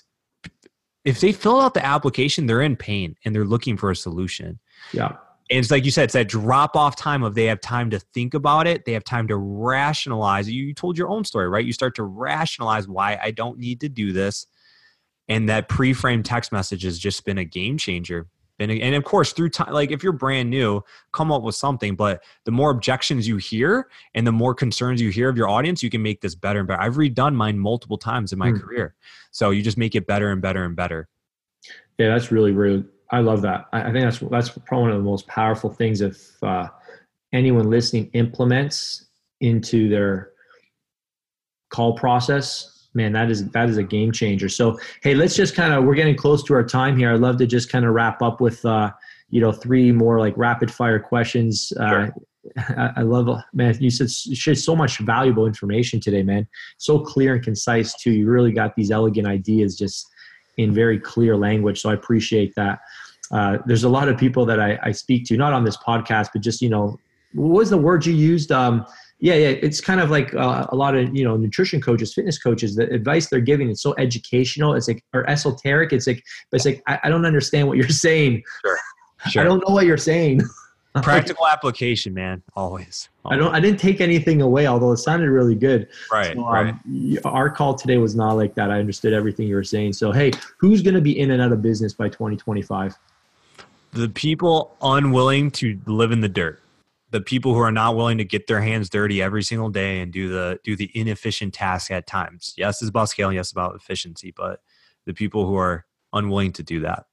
Speaker 1: if they fill out the application, they're in pain and they're looking for a solution.
Speaker 2: Yeah.
Speaker 1: And it's like you said, it's that drop off time of they have time to think about it. They have time to rationalize. You told your own story, right? You start to rationalize why I don't need to do this. And that pre-framed text message has just been a game changer. Been a, and of course, through time, like if you're brand new, come up with something. But the more objections you hear and the more concerns you hear of your audience, you can make this better and better. I've redone mine multiple times in my mm. career. So you just make it better and better and better.
Speaker 2: Yeah, that's really, really, I love that. I, I think that's that's probably one of the most powerful things if uh, anyone listening implements into their call process. Man, that is that is a game changer. So, hey, let's just kind of, we're getting close to our time here. I'd love to just kind of wrap up with, uh, you know, three more like rapid fire questions.
Speaker 1: Sure.
Speaker 2: Uh, I, I love, man, you said you shared so much valuable information today, man. So clear and concise too. You really got these elegant ideas just in very clear language. So I appreciate that. Uh, there's a lot of people that I, I speak to, not on this podcast, but just, you know, what was the word you used? Um, Yeah, yeah. It's kind of like uh, a lot of, you know, nutrition coaches, fitness coaches, the advice they're giving is so educational. It's like, or esoteric. It's like, but it's like, I, I don't understand what you're saying.
Speaker 1: Sure. Sure.
Speaker 2: I don't know what you're saying.
Speaker 1: Practical application, man. Always. Always.
Speaker 2: I don't, I didn't take anything away, although it sounded really good.
Speaker 1: Right.
Speaker 2: So,
Speaker 1: right.
Speaker 2: Um, our call today was not like that. I understood everything you were saying. So, hey, who's going to be in and out of business by twenty twenty-five?
Speaker 1: The people unwilling to live in the dirt. The people who are not willing to get their hands dirty every single day and do the do the inefficient tasks at times. Yes, it's about scaling. Yes, about efficiency. But the people who are unwilling to do that.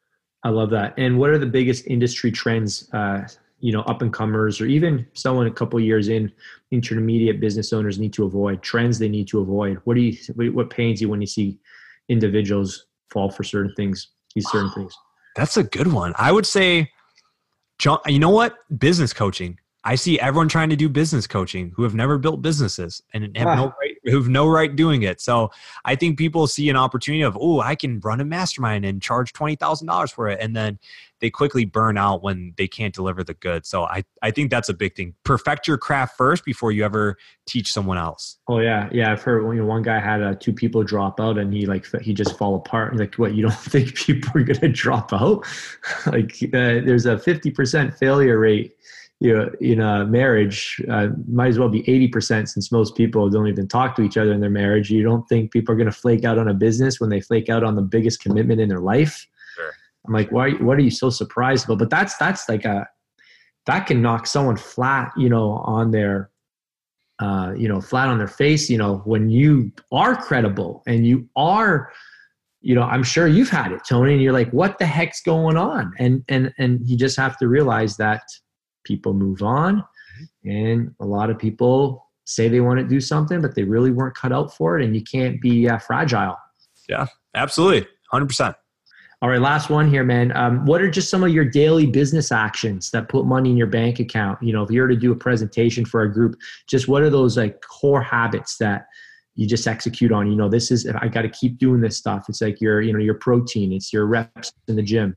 Speaker 2: I love that. And what are the biggest industry trends, uh, you know, up and comers, or even someone a couple of years in, intermediate business owners need to avoid, trends they need to avoid? What do you, what pains you when you see individuals fall for certain things, these certain wow. things?
Speaker 1: That's a good one. I would say, John, you know what? Business coaching. I see everyone trying to do business coaching who have never built businesses and have wow. no right, who've no right doing it. So I think people see an opportunity of, oh, I can run a mastermind and charge twenty thousand dollars for it. And then they quickly burn out when they can't deliver the goods. So I, I think that's a big thing. Perfect your craft first before you ever teach someone else.
Speaker 2: Oh yeah. Yeah. I've heard, you know, one guy had uh, two people drop out and he like, he just fall apart. Like, what, you don't think people are going to drop out? Like uh, there's a fifty percent failure rate. You know, in a marriage, uh, might as well be eighty percent, since most people don't even talk to each other in their marriage. You don't think people are going to flake out on a business when they flake out on the biggest commitment in their life?
Speaker 1: Sure.
Speaker 2: I'm like, why? What are you so surprised about? But that's that's like a that can knock someone flat, you know, on their, uh, you know, flat on their face. You know, when you are credible and you are, you know, I'm sure you've had it, Tony, and you're like, what the heck's going on? And and and you just have to realize that people move on, and a lot of people say they want to do something, but they really weren't cut out for it, and you can't be uh, fragile.
Speaker 1: Yeah, absolutely. one hundred percent.
Speaker 2: All right, last one here, man. Um, what are just some of your daily business actions that put money in your bank account? You know, if you were to do a presentation for a group, just what are those like core habits that you just execute on? You know, this is, I got to keep doing this stuff. It's like your, you know, your protein, it's your reps in the gym.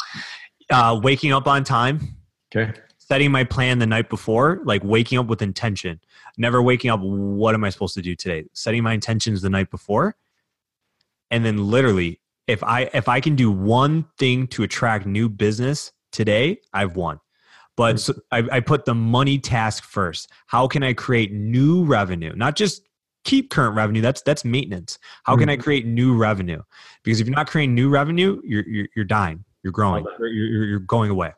Speaker 1: Uh, waking up on time.
Speaker 2: Okay.
Speaker 1: Setting my plan the night before, like waking up with intention. Never waking up, what am I supposed to do today? Setting my intentions the night before. And then literally, if I if I can do one thing to attract new business today, I've won. But mm-hmm. so I, I put the money task first. How can I create new revenue? Not just keep current revenue. That's that's maintenance. How mm-hmm. can I create new revenue? Because if you're not creating new revenue, you're you're, you're dying. You're growing. You're, you're, you're going away.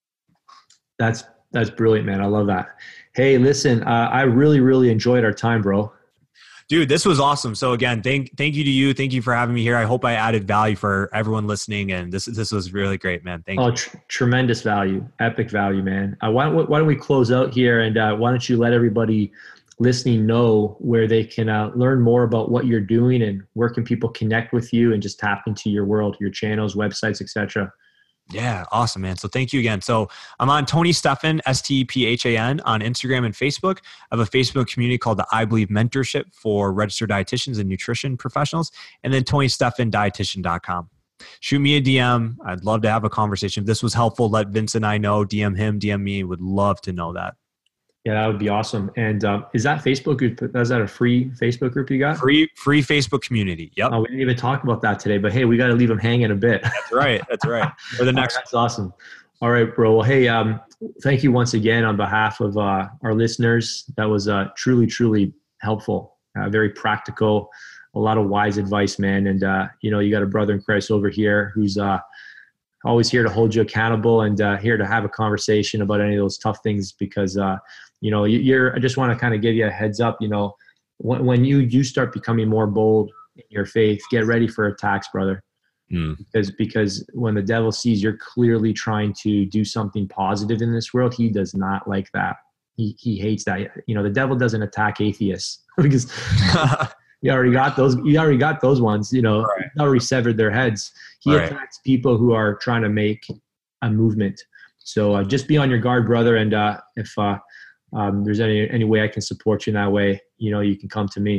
Speaker 2: That's that's brilliant, man. I love that. Hey, listen, uh, I really, really enjoyed our time, bro.
Speaker 1: Dude, this was awesome. So again, thank thank you to you. Thank you for having me here. I hope I added value for everyone listening, and this this was really great, man. Thank
Speaker 2: oh,
Speaker 1: you.
Speaker 2: Tr- tremendous value, epic value, man. Uh, why don't why don't we close out here, and uh, why don't you let everybody listening know where they can uh, learn more about what you're doing, and where can people connect with you and just tap into your world, your channels, websites, et cetera.
Speaker 1: Yeah, awesome, man. So thank you again. So I'm on Tony Stephan, S T E P H A N, on Instagram and Facebook. I have a Facebook community called the I Believe Mentorship for registered dietitians and nutrition professionals, and then tony stephan dietitian dot com. Shoot me a D M. I'd love to have a conversation. If this was helpful, let Vince and I know. D M him, D M me. Would love to know that.
Speaker 2: Yeah, that would be awesome. And um, is that Facebook group, is that a free Facebook group you got?
Speaker 1: Free free Facebook community. Yep.
Speaker 2: Oh, we didn't even talk about that today, but hey, we got to leave them hanging a bit.
Speaker 1: That's right. That's right. For the next.
Speaker 2: Oh, that's awesome. All right, bro. Well, hey, um, thank you once again on behalf of uh, our listeners. That was uh, truly, truly helpful. Uh, very practical. A lot of wise advice, man. And, uh, you know, you got a brother in Christ over here who's uh, always here to hold you accountable and uh, here to have a conversation about any of those tough things because, uh, you know, you're, I just want to kind of give you a heads up, you know, when, when you do start becoming more bold in your faith, get ready for attacks, brother. Mm. Because, because when the devil sees you're clearly trying to do something positive in this world, he does not like that. He, he hates that. You know, the devil doesn't attack atheists because you already got those, you already got those ones, you know, right. already severed their heads. He right. attacks people who are trying to make a movement. So uh, just be on your guard, brother. And uh, if, uh, Um, there's any any way I can support you in that way, you know, you can come to me.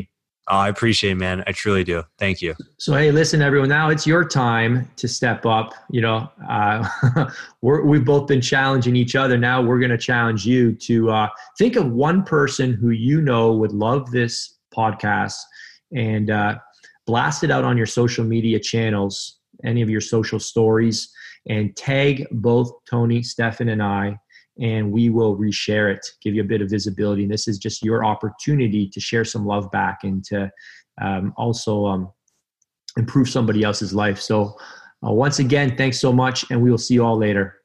Speaker 1: Oh, I appreciate it, man. I truly do. Thank you.
Speaker 2: So, hey, listen, everyone, now it's your time to step up. You know, uh, we're, we've both been challenging each other. Now we're going to challenge you to uh, think of one person who you know would love this podcast and uh, blast it out on your social media channels, any of your social stories, and tag both Tony, Stefan, and I, and we will reshare it, give you a bit of visibility. And this is just your opportunity to share some love back and to um, also um, improve somebody else's life. So uh, once again, thanks so much, and we will see you all later.